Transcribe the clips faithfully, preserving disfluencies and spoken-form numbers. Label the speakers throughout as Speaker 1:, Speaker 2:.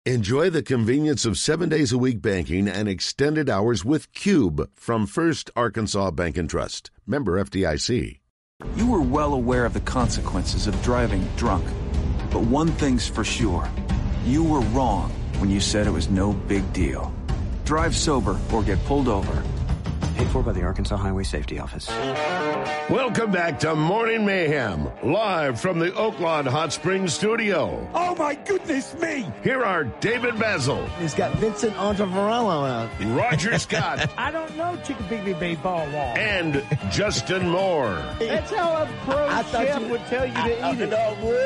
Speaker 1: Enjoy the convenience of seven days a week banking and extended hours with Cube from First Arkansas Bank and Trust. Member F D I C.
Speaker 2: You were well aware of the consequences of driving drunk. But one thing's for sure. You were wrong when you said it was no big deal. Drive sober or get pulled over.
Speaker 3: Paid for by the Arkansas Highway Safety Office.
Speaker 1: Welcome back to Morning Mayhem, live from the Oaklawn Hot Springs studio.
Speaker 4: Oh, my goodness me!
Speaker 1: Here are David Basil.
Speaker 5: He's got Vincent Ontavarello out.
Speaker 1: Roger Scott.
Speaker 4: I don't know Chickabiddy Baseball Wall.
Speaker 1: And Justin Moore.
Speaker 4: That's how a pro
Speaker 5: I
Speaker 4: chef
Speaker 5: you,
Speaker 4: would tell you to
Speaker 5: I,
Speaker 4: eat it.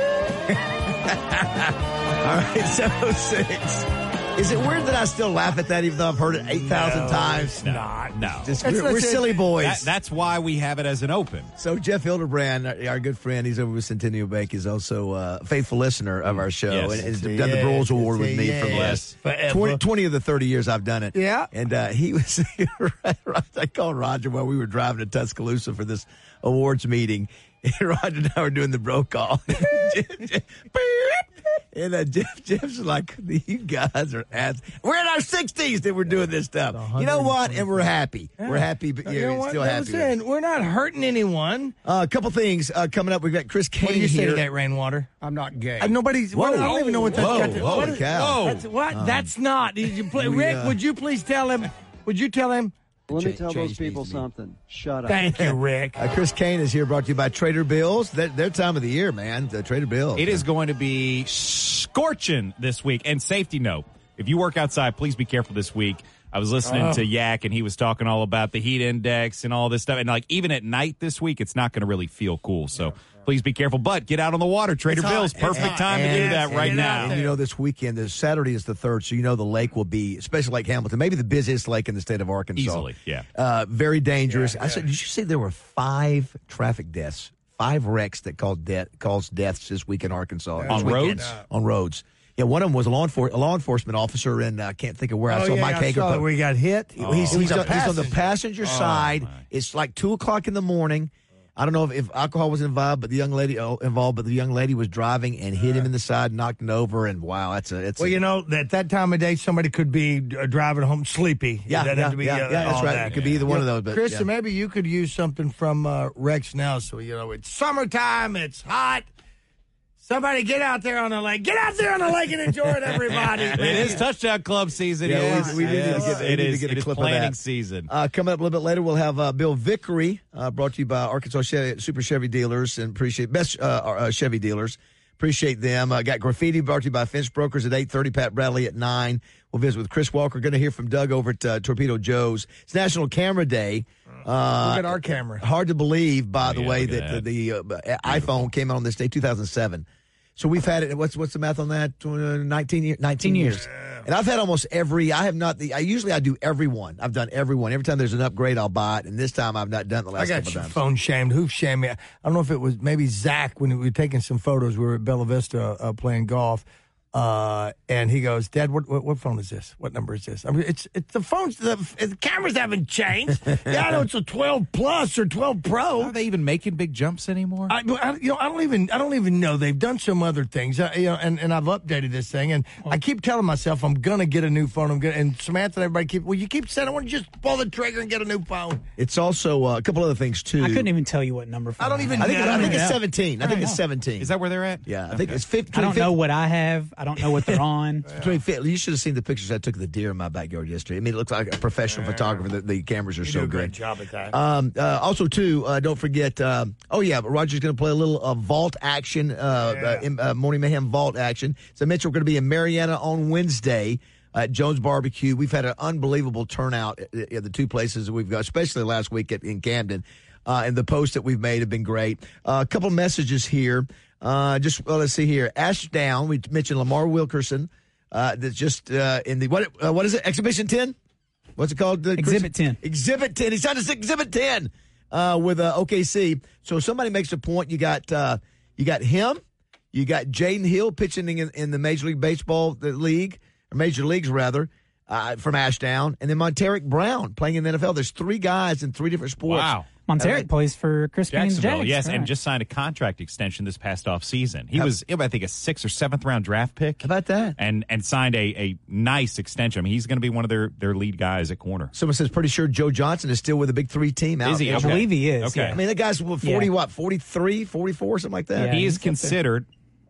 Speaker 5: All right, seven oh six. Is it weird that I still laugh at that even though I've heard it eight thousand
Speaker 4: No,
Speaker 5: times?
Speaker 4: No, not.
Speaker 6: No.
Speaker 5: Just, we're we're silly boys.
Speaker 6: That, that's why we have it as an open.
Speaker 5: So Jeff Hildebrand, our, our good friend, he's over with Centennial Bank, is also a faithful listener of our show.
Speaker 6: Yes.
Speaker 5: And has
Speaker 4: Yes.
Speaker 5: done the Broyles Award with me
Speaker 4: Yes.
Speaker 5: for the last
Speaker 4: Forever.
Speaker 5: twenty, twenty of the thirty years I've done it.
Speaker 4: Yeah.
Speaker 5: And uh, he was, I called Roger while we were driving to Tuscaloosa for this awards meeting. And Roger and I were doing the bro call. And uh, Jeff, Jeff's like, you guys are ass. We're in our sixties that we're doing this stuff. You know what? And we're happy.
Speaker 4: Yeah.
Speaker 5: We're happy, but
Speaker 4: You
Speaker 5: you're
Speaker 4: know what?
Speaker 5: still happy.
Speaker 4: Listen, we're not hurting anyone.
Speaker 5: Uh, a couple things uh, coming up. We've got Chris Kane
Speaker 4: What do you say
Speaker 5: here.
Speaker 4: to that, Rainwater?
Speaker 7: I'm not gay.
Speaker 4: Uh, nobody's.
Speaker 5: Whoa.
Speaker 4: What, I don't even know what that's
Speaker 5: Whoa,
Speaker 4: got to
Speaker 5: holy
Speaker 4: what is-
Speaker 5: cow.
Speaker 4: That's, what? that's not. Did you play,
Speaker 5: we,
Speaker 4: Rick,
Speaker 5: uh,
Speaker 4: would you please tell him? Would you tell him?
Speaker 8: Let me
Speaker 5: Change-
Speaker 8: tell
Speaker 5: change
Speaker 8: those people
Speaker 5: needs to be-
Speaker 8: something. Shut up.
Speaker 4: Thank you, Rick.
Speaker 5: Uh, Chris Kane is here, brought to you by Trader Bill's. Their, their time of the year, man. The Trader Bill's.
Speaker 6: It is going to be scorching this week. And safety note, if you work outside, please be careful this week. I was listening
Speaker 4: Oh.
Speaker 6: to Yak, and he was talking all about the heat index and all this stuff. And, like, even at night this week, it's not going to really feel cool. So please be careful. But get out on the water. Trader
Speaker 4: It's
Speaker 6: Bill's,
Speaker 4: hot. It's
Speaker 6: perfect
Speaker 4: hot.
Speaker 6: time to do
Speaker 4: Yes,
Speaker 6: that
Speaker 4: get
Speaker 6: right
Speaker 4: out
Speaker 6: now.
Speaker 4: there.
Speaker 5: And you know, this weekend, this Saturday is the third, so you know the lake will be, especially Lake Hamilton, maybe the busiest lake in the state of Arkansas.
Speaker 6: Easily, yeah.
Speaker 5: Uh, very dangerous.
Speaker 4: Yeah,
Speaker 5: I said, did you see there were five traffic deaths, five wrecks that caused death, caused deaths this week in Arkansas?
Speaker 6: On
Speaker 5: This weekend.
Speaker 6: roads?
Speaker 5: On roads. Yeah, one of them was a law, enfor- a law enforcement officer, and I can't think of where I
Speaker 4: Oh,
Speaker 5: saw
Speaker 4: yeah,
Speaker 5: Mike
Speaker 4: I
Speaker 5: Hager.
Speaker 4: saw
Speaker 5: put-
Speaker 4: where he got hit.
Speaker 5: He's,
Speaker 4: He
Speaker 5: he's,
Speaker 4: was a
Speaker 5: on, he's on the
Speaker 4: passenger.
Speaker 5: passenger side.
Speaker 6: my.
Speaker 5: It's like two o'clock in the morning. I don't know if, if alcohol was involved, but the young lady oh, involved, but the young lady was driving and hit him in the side, knocked him over, and wow, that's a it's.
Speaker 4: Well,
Speaker 5: a,
Speaker 4: you know, at that time of day, somebody could be uh, driving home sleepy.
Speaker 5: yeah,
Speaker 4: That'd
Speaker 5: yeah,
Speaker 4: have to be,
Speaker 5: yeah,
Speaker 4: uh,
Speaker 5: yeah, that's
Speaker 4: all
Speaker 5: right.
Speaker 4: that.
Speaker 5: It could be either one of those. But
Speaker 4: Chris,
Speaker 5: yeah.
Speaker 4: maybe you could use something from uh, Rex now. So, you know, it's summertime, it's hot. Somebody get out there on the lake. Get out there on the lake and enjoy it, everybody.
Speaker 6: It is touchdown club season.
Speaker 5: Yeah, we-
Speaker 6: yes.
Speaker 5: we, need
Speaker 6: Yes.
Speaker 5: to get, we
Speaker 6: It
Speaker 5: need
Speaker 6: is-
Speaker 5: to get
Speaker 6: it
Speaker 5: a
Speaker 6: is
Speaker 5: clip
Speaker 6: planning
Speaker 5: of that.
Speaker 6: season.
Speaker 5: Uh, coming up a little bit later, we'll have uh, Bill Vickery, uh, brought to you by Arkansas Chevy, Super Chevy Dealers, and appreciate best uh, uh, Chevy dealers. Appreciate them. Uh, got Graffiti brought to you by Fence Brokers at eight thirty. Pat Bradley at nine. We'll visit with Chris Walker. Going to hear from Doug over at uh, Torpedo Joe's. It's National Camera Day. Uh,
Speaker 4: Look at our camera.
Speaker 5: Hard to believe, by the
Speaker 6: yeah,
Speaker 5: way,
Speaker 6: look at
Speaker 5: that,
Speaker 6: that.
Speaker 5: the uh, iPhone came out on this day, two thousand seven. So we've had it. What's what's the math on that? Uh, nineteen, year, nineteen years. And I've had almost every. I have not. The, I usually I do every one. I've done every one. Every time there's an upgrade, I'll buy it. And this time I've not done it the
Speaker 4: I
Speaker 5: last
Speaker 4: got
Speaker 5: couple
Speaker 4: your
Speaker 5: times.
Speaker 4: phone shamed. Who shamed me? I don't know if it was maybe Zach when we were taking some photos. We were at Bella Vista uh, playing golf. Uh, and he goes, Dad, what, what what phone is this? What number is this? I mean, it's it's the phones. The, the cameras haven't changed. Yeah, I know it's a twelve plus or twelve Pro.
Speaker 6: Are they even making big jumps anymore?
Speaker 4: I, I, you know, I don't even, I don't even know. They've done some other things, uh, you know, and, and I've updated this thing, and I keep telling myself I'm gonna get a new phone. I'm gonna, and Samantha and everybody keep, well, you keep saying I want to just pull the trigger and get a new phone.
Speaker 5: It's also uh, a couple other things too.
Speaker 9: I couldn't even tell you what number.
Speaker 4: I don't even
Speaker 5: I think,
Speaker 4: know.
Speaker 5: I think it's
Speaker 9: Yeah.
Speaker 5: seventeen. I think it's seventeen.
Speaker 6: Is that where they're at?
Speaker 5: Yeah, I think it's fifteen.
Speaker 9: I don't know what I have. I don't know what they're on.
Speaker 5: Between fifty, you should have seen the pictures I took of the deer in my backyard yesterday. I mean, it looks like a professional photographer. The, the cameras are
Speaker 4: You
Speaker 5: so
Speaker 4: do a great
Speaker 5: good.
Speaker 4: job at that.
Speaker 5: Um, uh, also, too, uh, don't forget. Um, oh yeah, but Roger's going to play a little uh, vault action. Uh,
Speaker 4: Yeah.
Speaker 5: uh, in, uh, Morning Mayhem vault action. So, Mitchell, we're going to be in Marietta on Wednesday at Jones Barbecue. We've had an unbelievable turnout at, at the two places that we've got, especially last week at, in Camden. Uh, and the posts that we've made have been great. Uh, a couple of messages here. Uh, just well, let's see here. Ashdown. We mentioned Lamar Wilkerson. Uh, that's just uh, in the what? Uh, what is it? Exhibition ten. What's it called? Uh, Chris?
Speaker 9: Exhibit ten.
Speaker 5: Exhibit ten. He signed us Exhibit ten uh, with uh, O K C. So somebody makes a point. You got uh, you got him. You got Jaden Hill pitching in, in the Major League Baseball the league, or Major Leagues rather, uh, from Ashdown, and then Monteric Brown playing in the N F L. There's three guys in three different sports
Speaker 6: Wow.
Speaker 9: Monteric plays for Crispy and
Speaker 6: Jacksonville,
Speaker 9: Jags.
Speaker 6: yes,
Speaker 9: right.
Speaker 6: and just signed a contract extension this past off season. He
Speaker 5: How-
Speaker 6: was, I think, a sixth or seventh round draft pick.
Speaker 5: How about that?
Speaker 6: And and signed a, a nice extension. I mean, he's going to be one of their, their lead guys at corner.
Speaker 5: Someone says pretty sure Joe Johnson is still with the big three team out.
Speaker 6: Is he?
Speaker 9: I
Speaker 6: Okay.
Speaker 9: believe he is.
Speaker 6: Okay.
Speaker 9: Yeah.
Speaker 5: I mean, that guy's what, forty,
Speaker 9: Yeah.
Speaker 5: what, forty-three, forty-four, something like that?
Speaker 9: Yeah.
Speaker 6: He is
Speaker 9: he's up there.
Speaker 6: considered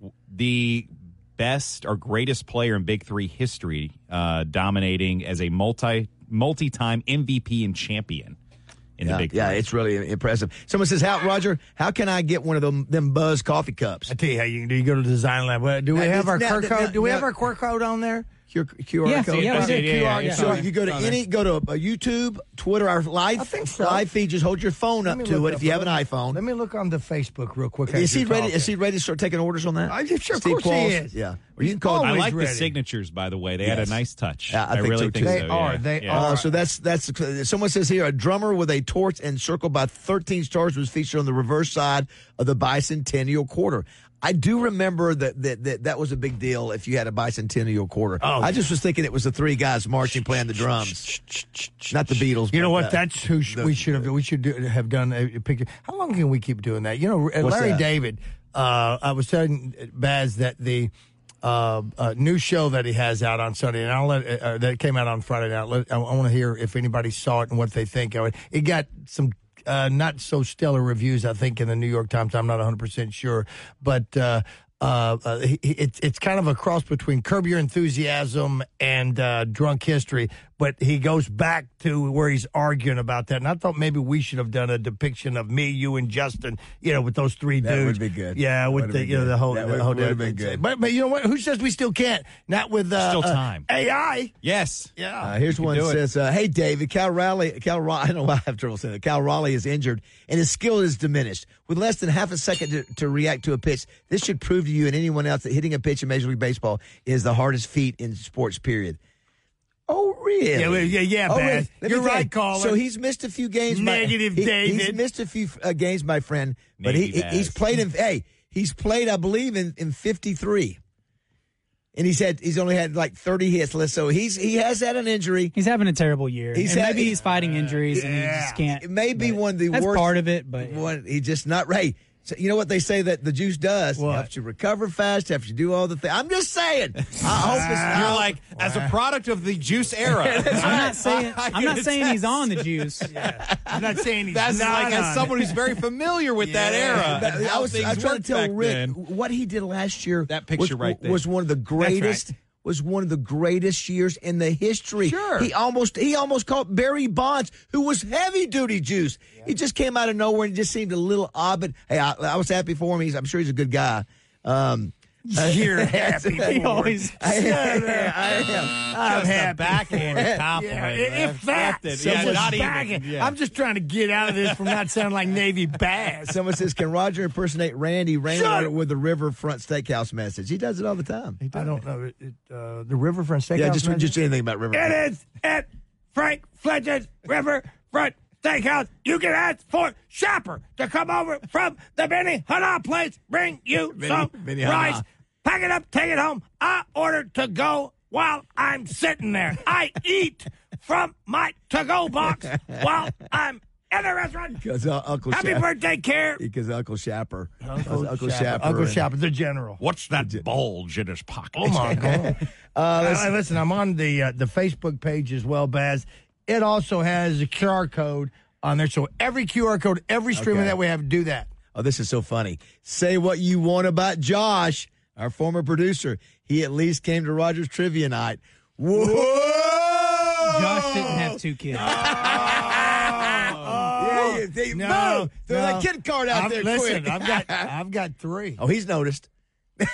Speaker 6: the best or greatest player in Big Three history, uh, dominating as a multi multi time M V P and champion in
Speaker 5: yeah,
Speaker 6: the Big Three.
Speaker 5: yeah, it's really impressive. Someone says, "How, Roger? How can I get one of them them Buzz coffee cups?"
Speaker 4: I tell you how you can do. You go to Design Lab. Well, do we
Speaker 5: Now,
Speaker 4: have our
Speaker 5: now-
Speaker 4: Q R
Speaker 5: now-
Speaker 4: code? Do we
Speaker 5: now-
Speaker 4: have our Q R code on there?
Speaker 5: Q R, Q R
Speaker 9: Yeah,
Speaker 5: code.
Speaker 9: yeah, we
Speaker 6: did.
Speaker 4: Q R,
Speaker 6: Yeah,
Speaker 4: yeah.
Speaker 5: So you go to any, go to uh, YouTube, Twitter, our live
Speaker 4: I think so.
Speaker 5: live feed. Just hold your phone
Speaker 4: Let
Speaker 5: up
Speaker 4: me
Speaker 5: to
Speaker 4: look
Speaker 5: it
Speaker 4: up-
Speaker 5: if you have an
Speaker 4: let me-
Speaker 5: iPhone.
Speaker 4: Let me look on the Facebook real quick.
Speaker 5: Is
Speaker 4: as
Speaker 5: he
Speaker 4: you're
Speaker 5: ready?
Speaker 4: talking.
Speaker 5: Is he ready to start taking orders on that?
Speaker 4: I- sure, of
Speaker 5: Steve
Speaker 4: course he
Speaker 5: Qualls?
Speaker 4: is.
Speaker 5: Yeah, or you can call.
Speaker 6: I
Speaker 4: Always
Speaker 6: like
Speaker 4: ready.
Speaker 6: the signatures, by the way. They
Speaker 5: Yes.
Speaker 6: had a nice touch.
Speaker 5: Yeah, I think
Speaker 6: really
Speaker 5: so,
Speaker 6: think
Speaker 5: too.
Speaker 6: so.
Speaker 4: They are.
Speaker 6: yeah.
Speaker 4: They
Speaker 6: Yeah.
Speaker 4: are.
Speaker 5: Uh, so that's that's someone says here a drummer with a torch encircled by thirteen stars was featured on the reverse side of the bicentennial quarter. I do remember that that, that that was a big deal if you had a bicentennial quarter.
Speaker 4: Oh,
Speaker 5: I just was thinking it was the three guys marching playing the drums, not the Beatles.
Speaker 4: You know
Speaker 5: but,
Speaker 4: what?
Speaker 5: uh,
Speaker 4: That's who sh-
Speaker 5: the-
Speaker 4: we should have. We should do, have done a, a picture. How long can we keep doing that? You know,
Speaker 5: What's
Speaker 4: Larry
Speaker 5: that?
Speaker 4: David. Uh, I was telling Baz that the uh, uh, new show that he has out on Sunday, and I'll let uh, that came out on Friday night. Let, I, I want to hear if anybody saw it and what they think of it. It got some. Uh, not so stellar reviews, I think, in the New York Times. I'm not one hundred percent sure, but uh, uh, uh, he, he- it's it's kind of a cross between Curb Your Enthusiasm and uh, Drunk History. But he goes back to where he's arguing about that, and I thought maybe we should have done a depiction of me, you, and Justin, you know, with those three
Speaker 5: That
Speaker 4: dudes.
Speaker 5: would be good.
Speaker 4: Yeah, with
Speaker 5: Would've
Speaker 4: the
Speaker 5: been
Speaker 4: you know
Speaker 5: good.
Speaker 4: the whole
Speaker 5: That
Speaker 4: the
Speaker 5: would-
Speaker 4: whole
Speaker 5: would've been good.
Speaker 4: But but you know what? Who says we still can't? Not with uh,
Speaker 6: Still
Speaker 4: uh,
Speaker 6: time.
Speaker 4: A I.
Speaker 6: Yes.
Speaker 4: Yeah.
Speaker 5: Uh, here's one that
Speaker 6: do it.
Speaker 5: says, uh, "Hey David, Cal Raleigh, Cal Raleigh, I know why I have trouble saying it. Cal Raleigh is injured and his skill is diminished. With less than half a second to, to react to a pitch, this should prove to you and anyone else that hitting a pitch in Major League Baseball is the hardest feat in sports. Period." Oh, really?
Speaker 4: Yeah, well, yeah, yeah,
Speaker 5: Oh,
Speaker 4: Baz.
Speaker 5: really? Let me
Speaker 4: You're
Speaker 5: tell you.
Speaker 4: right, caller.
Speaker 5: So he's missed a few games. my-
Speaker 4: Negative,
Speaker 5: he-
Speaker 4: David.
Speaker 5: He's missed a few uh, games, my friend. But he,
Speaker 6: Maybe,
Speaker 5: he he's
Speaker 6: Baz.
Speaker 5: played in. Hey, he's played, I believe, in, in fifty-three. And he's had he's only had like thirty hits. So he's he has had an injury.
Speaker 9: He's having a terrible year.
Speaker 5: He's
Speaker 9: and
Speaker 5: had-
Speaker 9: maybe he's fighting injuries and he just can't.
Speaker 5: It may be
Speaker 9: but
Speaker 5: one of the
Speaker 9: that's
Speaker 5: worst.
Speaker 9: part of it, but
Speaker 5: One, he just not right. So you know what they say that the juice does?
Speaker 4: What?
Speaker 5: Helps you recover fast. Helps you do all the things. I'm just saying. I hope it's
Speaker 6: You're like, as a product of the juice era.
Speaker 9: I'm not saying
Speaker 6: I
Speaker 9: I'm not
Speaker 6: can
Speaker 9: saying he's
Speaker 6: attest.
Speaker 9: on the juice.
Speaker 4: I'm not saying he's
Speaker 6: That's
Speaker 4: not
Speaker 6: like
Speaker 4: on
Speaker 6: as someone who's very familiar with that
Speaker 4: Yeah.
Speaker 6: era.
Speaker 5: That-
Speaker 6: and
Speaker 5: I
Speaker 6: how
Speaker 5: was,
Speaker 6: things
Speaker 5: I was trying to
Speaker 6: worked
Speaker 5: tell
Speaker 6: back
Speaker 5: Rick
Speaker 6: then.
Speaker 5: what he did last year.
Speaker 6: That picture
Speaker 5: was,
Speaker 6: right there.
Speaker 5: was one of the greatest.
Speaker 4: right.
Speaker 5: Was one of the greatest years in the history.
Speaker 4: Sure.
Speaker 5: He almost he almost caught Barry Bonds, who was heavy duty juice. He just came out of nowhere and just seemed a little odd. But hey, I, I was happy for him. He's, I'm sure he's a good guy. Um,
Speaker 4: You're happy for
Speaker 9: He
Speaker 4: it.
Speaker 9: always
Speaker 5: I, I am.
Speaker 4: I'm
Speaker 6: Just a
Speaker 4: happy.
Speaker 6: backhanded compliment.
Speaker 4: Yeah, if that.
Speaker 6: Yeah,
Speaker 4: Someone's
Speaker 6: not even.
Speaker 4: backing-
Speaker 6: Yeah.
Speaker 4: I'm just trying to get out of this from not sounding like Navy Bass.
Speaker 5: Someone says, "Can Roger impersonate Randy Rainwater
Speaker 4: Shut-
Speaker 5: with the Riverfront Steakhouse message?" He does it all the time.
Speaker 4: I don't know. It, it, uh, the Riverfront Steakhouse.
Speaker 5: Yeah, just
Speaker 4: message?
Speaker 5: just anything about Riverfront.
Speaker 4: It is at Frank Fletcher's Riverfront Steakhouse. You can ask for Shopper to come over from the Benny Hanna place, bring you
Speaker 5: Benny-
Speaker 4: some
Speaker 5: Benny Hanna.
Speaker 4: rice, pack it up, take it home. I ordered to go while I'm sitting there. I eat from my to-go box while I'm in the restaurant.
Speaker 5: Because uh, Uncle
Speaker 4: Happy
Speaker 5: Shap-
Speaker 4: birthday, Care.
Speaker 5: Because Uncle Shapper.
Speaker 4: Uncle,
Speaker 5: Uncle
Speaker 4: Shapper.
Speaker 5: Shapper.
Speaker 4: Uncle
Speaker 5: and-
Speaker 4: Shapper, the general.
Speaker 6: What's that bulge in his pocket?
Speaker 4: Oh my God!
Speaker 5: Uh,
Speaker 4: Uh,
Speaker 5: listen,
Speaker 4: listen, I'm on the uh, the Facebook page as well, Baz. It also has a Q R code on there, so every Q R code, every streamer
Speaker 5: Okay.
Speaker 4: that we have, do that.
Speaker 5: oh, this is so funny. Say what you want about Josh, our former producer. He at least came to Rogers Trivia Night. Whoa!
Speaker 9: Josh didn't have two kids.
Speaker 5: Yeah, yeah, they,
Speaker 4: No,
Speaker 5: boom! Throw
Speaker 4: no.
Speaker 5: that kid card out
Speaker 4: I'm-
Speaker 5: there
Speaker 4: listen,
Speaker 5: quick.
Speaker 4: I've got I've got three.
Speaker 5: Oh, he's noticed.
Speaker 4: I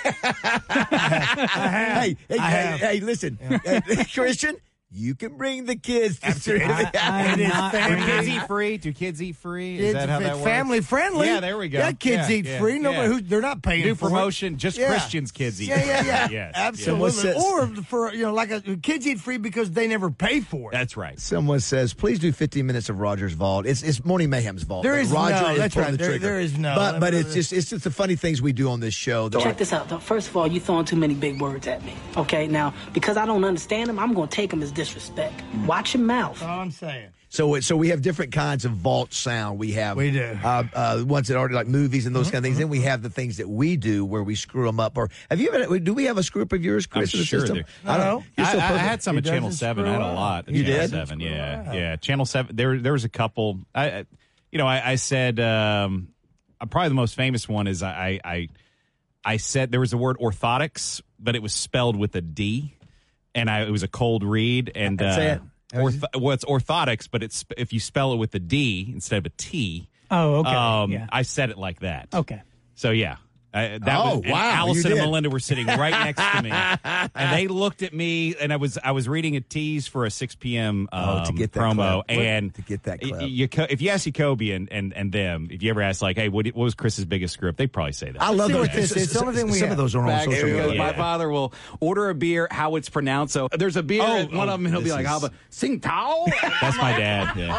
Speaker 4: have.
Speaker 5: Hey, hey,
Speaker 4: I
Speaker 5: hey,
Speaker 4: have.
Speaker 5: hey, listen, Uh, Christian, you can bring the kids to Trivia.
Speaker 9: I, I'm
Speaker 4: It is
Speaker 9: not
Speaker 6: Do
Speaker 4: family.
Speaker 6: kids
Speaker 9: bringing-
Speaker 6: eat free? Do kids eat free? Is
Speaker 4: Kids,
Speaker 6: that how
Speaker 4: it's
Speaker 6: that works?
Speaker 4: family friendly.
Speaker 6: Yeah, there we go.
Speaker 4: Yeah, kids
Speaker 6: Yeah,
Speaker 4: eat
Speaker 6: yeah,
Speaker 4: free. Nobody
Speaker 6: yeah.
Speaker 4: who they're not paying
Speaker 6: New
Speaker 4: for it.
Speaker 6: promotion, just
Speaker 4: Yeah.
Speaker 6: Christians kids eat
Speaker 4: Yeah, yeah,
Speaker 6: free.
Speaker 4: yeah.
Speaker 6: Yes,
Speaker 4: Absolutely.
Speaker 5: says-
Speaker 4: Or for you know, like a, kids eat free because they never pay for it.
Speaker 6: That's right.
Speaker 5: Someone says, please do fifteen minutes of Roger's vault. It's it's Morning Mayhem's vault.
Speaker 4: There
Speaker 5: but
Speaker 4: is
Speaker 5: Roger
Speaker 4: no-
Speaker 5: is
Speaker 4: that's
Speaker 5: pulling
Speaker 4: right.
Speaker 5: the
Speaker 4: There-
Speaker 5: trigger.
Speaker 4: there is no-
Speaker 5: But but it's just it's just the funny things we do on this show. that
Speaker 7: Check
Speaker 5: are-
Speaker 7: this out, though. First of all, you throwing too many big words at me. Okay, now because I don't understand them, I'm gonna take them as disrespect. Watch your mouth.
Speaker 4: That's all I'm saying.
Speaker 5: So so we have different kinds of vault sound. We have
Speaker 4: We do.
Speaker 5: uh, uh, ones that are like movies and those kind of things. Then we have the things that we do where we screw them up. Or have you ever? Do we have a screw up of yours, Chris?
Speaker 6: I'm
Speaker 5: in the
Speaker 6: sure
Speaker 5: system?
Speaker 6: there-
Speaker 5: I don't know. You're
Speaker 6: I,
Speaker 5: so
Speaker 6: I- I
Speaker 5: perfect.
Speaker 6: had some
Speaker 4: He
Speaker 6: at Channel
Speaker 4: doesn't
Speaker 6: Seven. I had
Speaker 4: screw
Speaker 6: a
Speaker 4: up.
Speaker 6: lot. At
Speaker 5: You
Speaker 6: Channel
Speaker 5: did?
Speaker 6: Seven, yeah,
Speaker 4: Wow.
Speaker 6: yeah. Channel Seven. There, there was a couple. I, I you know, I, I said um, uh, probably the most famous one is I, I, I said there was the word orthotics, but it was spelled with a D, and I it was a cold read. And uh,
Speaker 5: Say it.
Speaker 6: orth- well, it's orthotics, but it's if you spell it with a D instead of a T.
Speaker 9: Oh, okay.
Speaker 6: Um,
Speaker 9: yeah.
Speaker 6: I said it like that.
Speaker 9: Okay.
Speaker 6: So yeah. Uh, that
Speaker 5: Oh,
Speaker 6: was, and
Speaker 5: wow, you
Speaker 6: Allison
Speaker 5: did.
Speaker 6: and Melinda were sitting right next to me, and they looked at me, and I was I was reading a tease for a six p.m. Um,
Speaker 5: Oh, to get that
Speaker 6: promo,
Speaker 5: clip.
Speaker 6: and
Speaker 5: To get that
Speaker 6: y-
Speaker 5: clip.
Speaker 6: You, co- if you ask Jacoby and, and, and them, if you ever ask like, hey, what, what was Chris's biggest script? They'd probably say that.
Speaker 5: I love
Speaker 4: see
Speaker 5: those.
Speaker 4: what this is. It's the only thing we
Speaker 5: some
Speaker 4: have.
Speaker 5: of those are on
Speaker 8: Back
Speaker 5: social
Speaker 8: because
Speaker 5: media.
Speaker 8: my
Speaker 6: Yeah.
Speaker 8: father will order a beer how it's pronounced. So there's a beer
Speaker 6: Oh,
Speaker 8: at one
Speaker 6: oh,
Speaker 8: of them, and he'll be
Speaker 5: this
Speaker 8: like,
Speaker 5: is-
Speaker 8: "How about Sing Tao?"
Speaker 6: That's my dad. Yeah.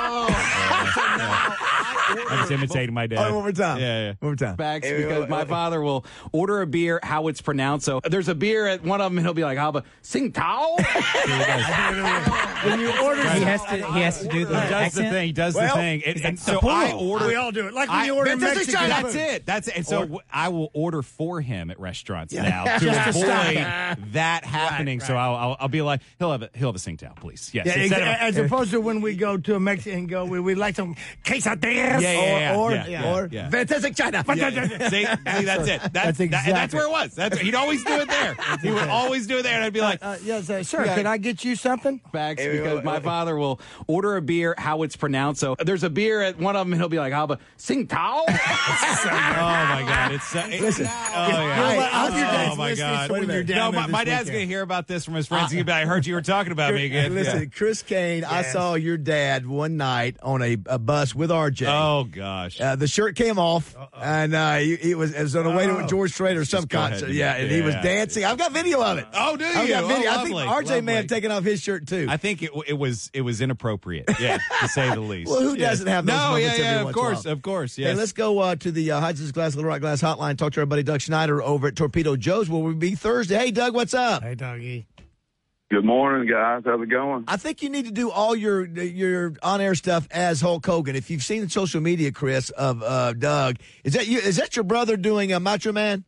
Speaker 6: I was imitating my dad.
Speaker 5: Oh, one more time.
Speaker 6: Yeah, yeah.
Speaker 5: One more time.
Speaker 8: Backs because my father will order a beer how it's pronounced. So there's a beer at one of them, and he'll be like, "How about Sing Tao?"
Speaker 4: When you order,
Speaker 9: He has to. He has to do the
Speaker 6: He does
Speaker 9: accent.
Speaker 6: the thing. He does
Speaker 5: Well,
Speaker 6: the thing. And, and so
Speaker 9: "Sapporo."
Speaker 6: I order.
Speaker 4: we all do it. Like when
Speaker 6: I-
Speaker 4: you order
Speaker 6: But that's
Speaker 4: Mexican
Speaker 6: That's
Speaker 4: food.
Speaker 6: it. That's it. And so w- I will order for him at restaurants now to
Speaker 4: Just to stop
Speaker 6: avoid that happening. So I'll, I'll I'll be like, he'll have a, he'll have a sing towel, please. Yes.
Speaker 4: Yeah,
Speaker 6: Instead
Speaker 4: exa-
Speaker 6: of-
Speaker 4: as opposed to when we go to a Mexican, go we we like some quesadillas
Speaker 6: Yeah, yeah, yeah,
Speaker 4: or or,
Speaker 6: yeah, yeah,
Speaker 4: or
Speaker 6: yeah.
Speaker 5: Fantastic China.
Speaker 6: Yeah. See, see, that's it. That's,
Speaker 4: That's
Speaker 6: that- and that's
Speaker 4: exactly-
Speaker 6: where it was. That's he'd always do it there. He would always do it there, and I'd be like,
Speaker 4: Uh, yes, uh, sir.
Speaker 8: Yeah.
Speaker 4: Can I get you something?
Speaker 8: Backs because my father will order a beer how it's pronounced. So there's a beer at one of them, and he'll be like, "How about Sing Tao?"
Speaker 6: oh my god, it's so, it,
Speaker 5: Listen,
Speaker 6: oh yeah,
Speaker 4: Hey, I hope your dad's
Speaker 6: oh my
Speaker 4: listening,
Speaker 6: god.
Speaker 4: so when you're
Speaker 6: No,
Speaker 4: down
Speaker 6: my,
Speaker 4: there
Speaker 6: my
Speaker 4: this
Speaker 6: dad's
Speaker 4: weekend.
Speaker 6: gonna hear about this from his friends. He'll be like, I heard you were talking about me again.
Speaker 5: Listen,
Speaker 6: Yeah.
Speaker 5: Chris Kane, I saw your dad one night on a, a bus with R J.
Speaker 6: Oh gosh.
Speaker 5: Uh, the shirt came off, and uh, he, he was, it was on the way to George Strait or some
Speaker 6: go ahead.
Speaker 5: concert. Yeah, and he was
Speaker 6: Yeah.
Speaker 5: dancing. I've got video of it.
Speaker 6: Oh, do
Speaker 5: I've
Speaker 6: you?
Speaker 5: got video.
Speaker 6: Oh,
Speaker 5: I think
Speaker 6: lovely,
Speaker 5: R J may have
Speaker 6: lovely.
Speaker 5: taken off his shirt too.
Speaker 6: I think it it was it was inappropriate, yeah, to say the least.
Speaker 5: Well, who
Speaker 6: Yeah.
Speaker 5: doesn't have those
Speaker 6: no,
Speaker 5: moments
Speaker 6: yeah,
Speaker 5: every
Speaker 6: yeah, of
Speaker 5: once in a
Speaker 6: course,
Speaker 5: while?
Speaker 6: of course,
Speaker 5: Hey,
Speaker 6: yes.
Speaker 5: let's go uh, to the uh, Hodges Glass, Little Rock Glass hotline. Talk to our buddy Doug Schneider over at Torpedo Joe's. Where we'll be Thursday. Hey, Doug, what's up?
Speaker 4: Hey, doggy.
Speaker 10: Good morning, guys. How's it going?
Speaker 5: I think you need to do all your your on air stuff as Hulk Hogan. If you've seen the social media, Chris, of uh, Doug, is that you? Is that your brother doing a Macho Man?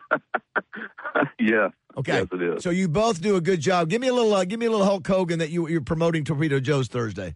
Speaker 10: Yes.
Speaker 5: Okay,
Speaker 10: Yes, it is.
Speaker 5: So you both do a good job. Give me a little. Uh, give me a little Hulk Hogan that you you're promoting Torpedo Joe's Thursday.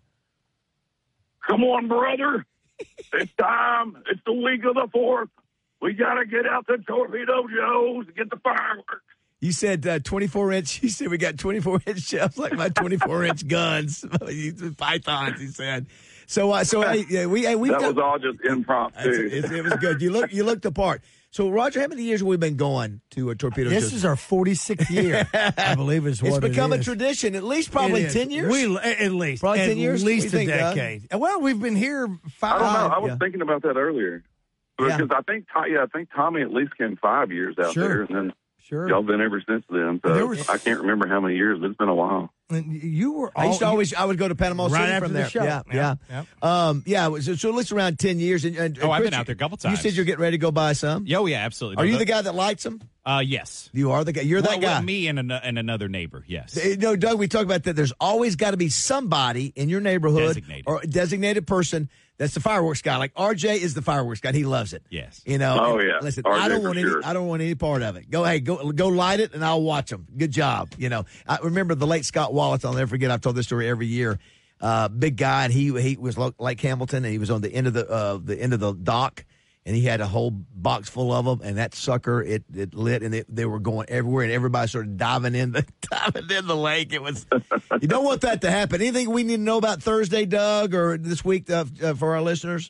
Speaker 10: Come on, brother. It's time. It's the week of the fourth. We got to get out to Torpedo Joe's and get the fireworks.
Speaker 5: You said uh, twenty-four inch. You said we got twenty-four inch shells like my twenty-four inch guns, pythons. He said. So, uh, so hey, yeah, we hey, we
Speaker 10: That was all just impromptu.
Speaker 5: It, it was good. You look you looked the part. So, Roger, how many years have we been going to a Torpedo
Speaker 4: This
Speaker 5: Joe's?
Speaker 4: is our forty-sixth year, I believe is what
Speaker 5: It's become
Speaker 4: it
Speaker 5: a
Speaker 4: is.
Speaker 5: tradition. At least probably
Speaker 4: It is.
Speaker 5: ten years.
Speaker 4: We at least
Speaker 5: Probably
Speaker 4: at
Speaker 5: ten years?
Speaker 4: least
Speaker 5: What do
Speaker 4: a
Speaker 5: you think, Doug?
Speaker 4: decade. Well, we've been here five.
Speaker 10: I don't know. I was
Speaker 5: Yeah.
Speaker 10: thinking about that earlier.
Speaker 5: Yeah.
Speaker 10: Because I think, yeah, I think Tommy at least came five years out
Speaker 4: Sure.
Speaker 10: there, and then
Speaker 4: Sure.
Speaker 10: y'all been ever since then. So
Speaker 4: There was-
Speaker 10: I can't remember how many years, but it's been a while.
Speaker 4: And you were.
Speaker 5: I used to
Speaker 4: all-
Speaker 5: always. I would go to Panama
Speaker 4: Right
Speaker 5: City
Speaker 4: after
Speaker 5: from
Speaker 4: the
Speaker 5: there.
Speaker 4: show.
Speaker 5: Yeah, yeah,
Speaker 4: Yep,
Speaker 5: Um, yeah. So, so at least around ten years. And, and
Speaker 6: Oh, I've
Speaker 5: Chris,
Speaker 6: been out there a couple
Speaker 5: You
Speaker 6: times.
Speaker 5: said you're getting ready to go buy some.
Speaker 6: Yo, yeah, absolutely.
Speaker 5: Are
Speaker 6: No,
Speaker 5: you the guy that lights them?
Speaker 6: Uh, yes.
Speaker 5: You are the guy. You're that
Speaker 6: Well,
Speaker 5: guy.
Speaker 6: well, me and, an, and another neighbor. Yes.
Speaker 5: Eh, No, Doug, we talk about that. There's always got to be somebody in your neighborhood
Speaker 6: Designated.
Speaker 5: or a designated person that's the fireworks guy. Like R J is the fireworks guy. He loves it.
Speaker 6: Yes.
Speaker 5: You know.
Speaker 10: Oh,
Speaker 5: and
Speaker 10: yeah.
Speaker 5: Listen,
Speaker 10: R J
Speaker 5: I don't
Speaker 10: for
Speaker 5: want
Speaker 10: sure.
Speaker 5: any. I don't want any part of it. Go, hey, go, go light it, and I'll watch them. Good job. You know. I remember the late Scott Wallace. I'll never forget. I've told this story every year. Uh, big guy, and he he was lo- like Hamilton, and he was on the end of the uh, the end of the dock. And he had a whole box full of them, and that sucker it, it lit, and it, they were going everywhere, and everybody started diving in the diving in the lake. It was you don't want that to happen. Anything we need to know about Thursday, Doug, or this week uh, uh, for our listeners?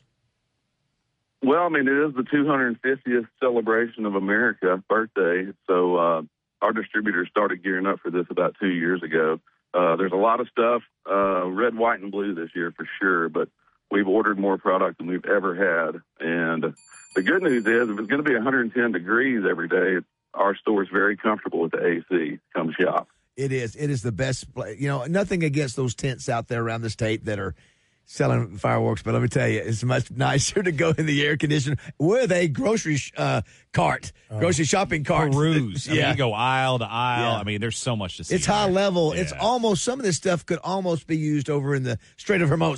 Speaker 10: Well, I mean, it is the two hundred fiftieth celebration of America birthday. So uh, our distributors started gearing up for this about two years ago. Uh, there's a lot of stuff, uh, red, white, and blue this year for sure, but we've ordered more product than we've ever had. And the good news is if it's going to be one hundred ten degrees every day, our store is very comfortable with the A C. Come shop.
Speaker 5: It is. It is the best. Play. You know, nothing against those tents out there around the state that are selling fireworks, but let me tell you, it's much nicer to go in the air conditioner with a grocery sh- uh, cart, grocery shopping cart.
Speaker 6: Peruse. I mean,
Speaker 5: yeah.
Speaker 6: you go aisle to aisle.
Speaker 5: Yeah.
Speaker 6: I mean, there's so much to see.
Speaker 5: It's high
Speaker 6: there.
Speaker 5: level. It's
Speaker 6: Yeah.
Speaker 5: almost, some of this stuff could almost be used over in the Strait of Hormuz.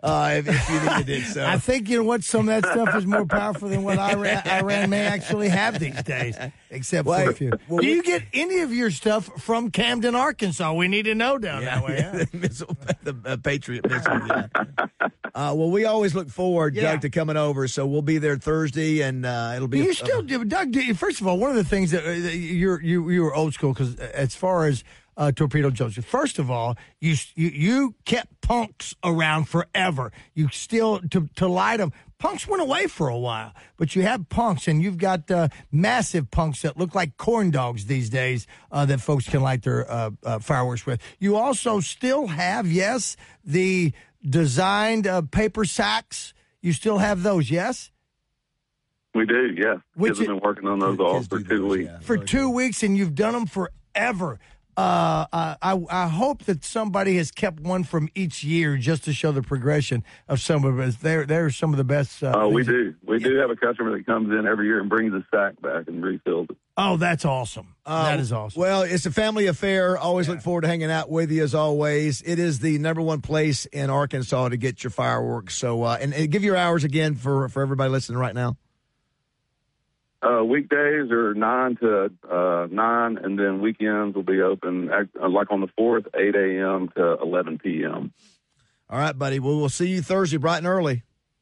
Speaker 5: uh, if, if you needed it. So
Speaker 4: I think, you know what, some of that stuff is more powerful than what Iran, Iran may actually have these days, except
Speaker 5: Well,
Speaker 4: for a few.
Speaker 5: well,
Speaker 4: Do
Speaker 5: we-
Speaker 4: you get any of your stuff from Camden, Arkansas? We need to know down that way. Huh?
Speaker 5: the, missile, the uh, Patriot missile. Yeah. Uh, well, we always look forward,
Speaker 4: Yeah.
Speaker 5: Doug, to coming over. So we'll be there Thursday, and uh, it'll be.
Speaker 4: You
Speaker 5: a-
Speaker 4: still do, Doug. Do you, first of all, one of the things that uh, you're you you were old school because as far as uh, Torpedo Jones, first of all, you you you kept punks around forever. You still to to light them. Punks went away for a while, but you have punks, and you've got uh, massive punks that look like corn dogs these days uh, that folks can light their uh, uh, fireworks with. You also still have, yes, the designed uh, paper sacks. You still have those, yes?
Speaker 10: We do, yeah.
Speaker 4: Which
Speaker 10: Kids have
Speaker 4: it-
Speaker 10: been working on those all
Speaker 5: Kids
Speaker 10: for
Speaker 5: do
Speaker 10: two
Speaker 5: those,
Speaker 10: weeks.
Speaker 5: yeah.
Speaker 4: For two weeks, and you've done them forever. Uh, I, I I hope that somebody has kept one from each year just to show the progression of some of us. They're they're some of the best. Uh,
Speaker 10: Oh, we
Speaker 4: things-
Speaker 10: do. We do have a customer that comes in every year and brings a sack back and refills it.
Speaker 4: Oh, that's awesome. that is awesome.
Speaker 5: Well, it's a family affair. Always look forward to hanging out with you as always. It is the number one place in Arkansas to get your fireworks. So, uh, and, and give your hours again for, for everybody listening right now.
Speaker 10: Uh, weekdays are nine to uh, nine, and then weekends will be open, uh, like on the fourth, eight a.m. to eleven p.m.
Speaker 5: All right, buddy. Well, we'll see you Thursday bright and early.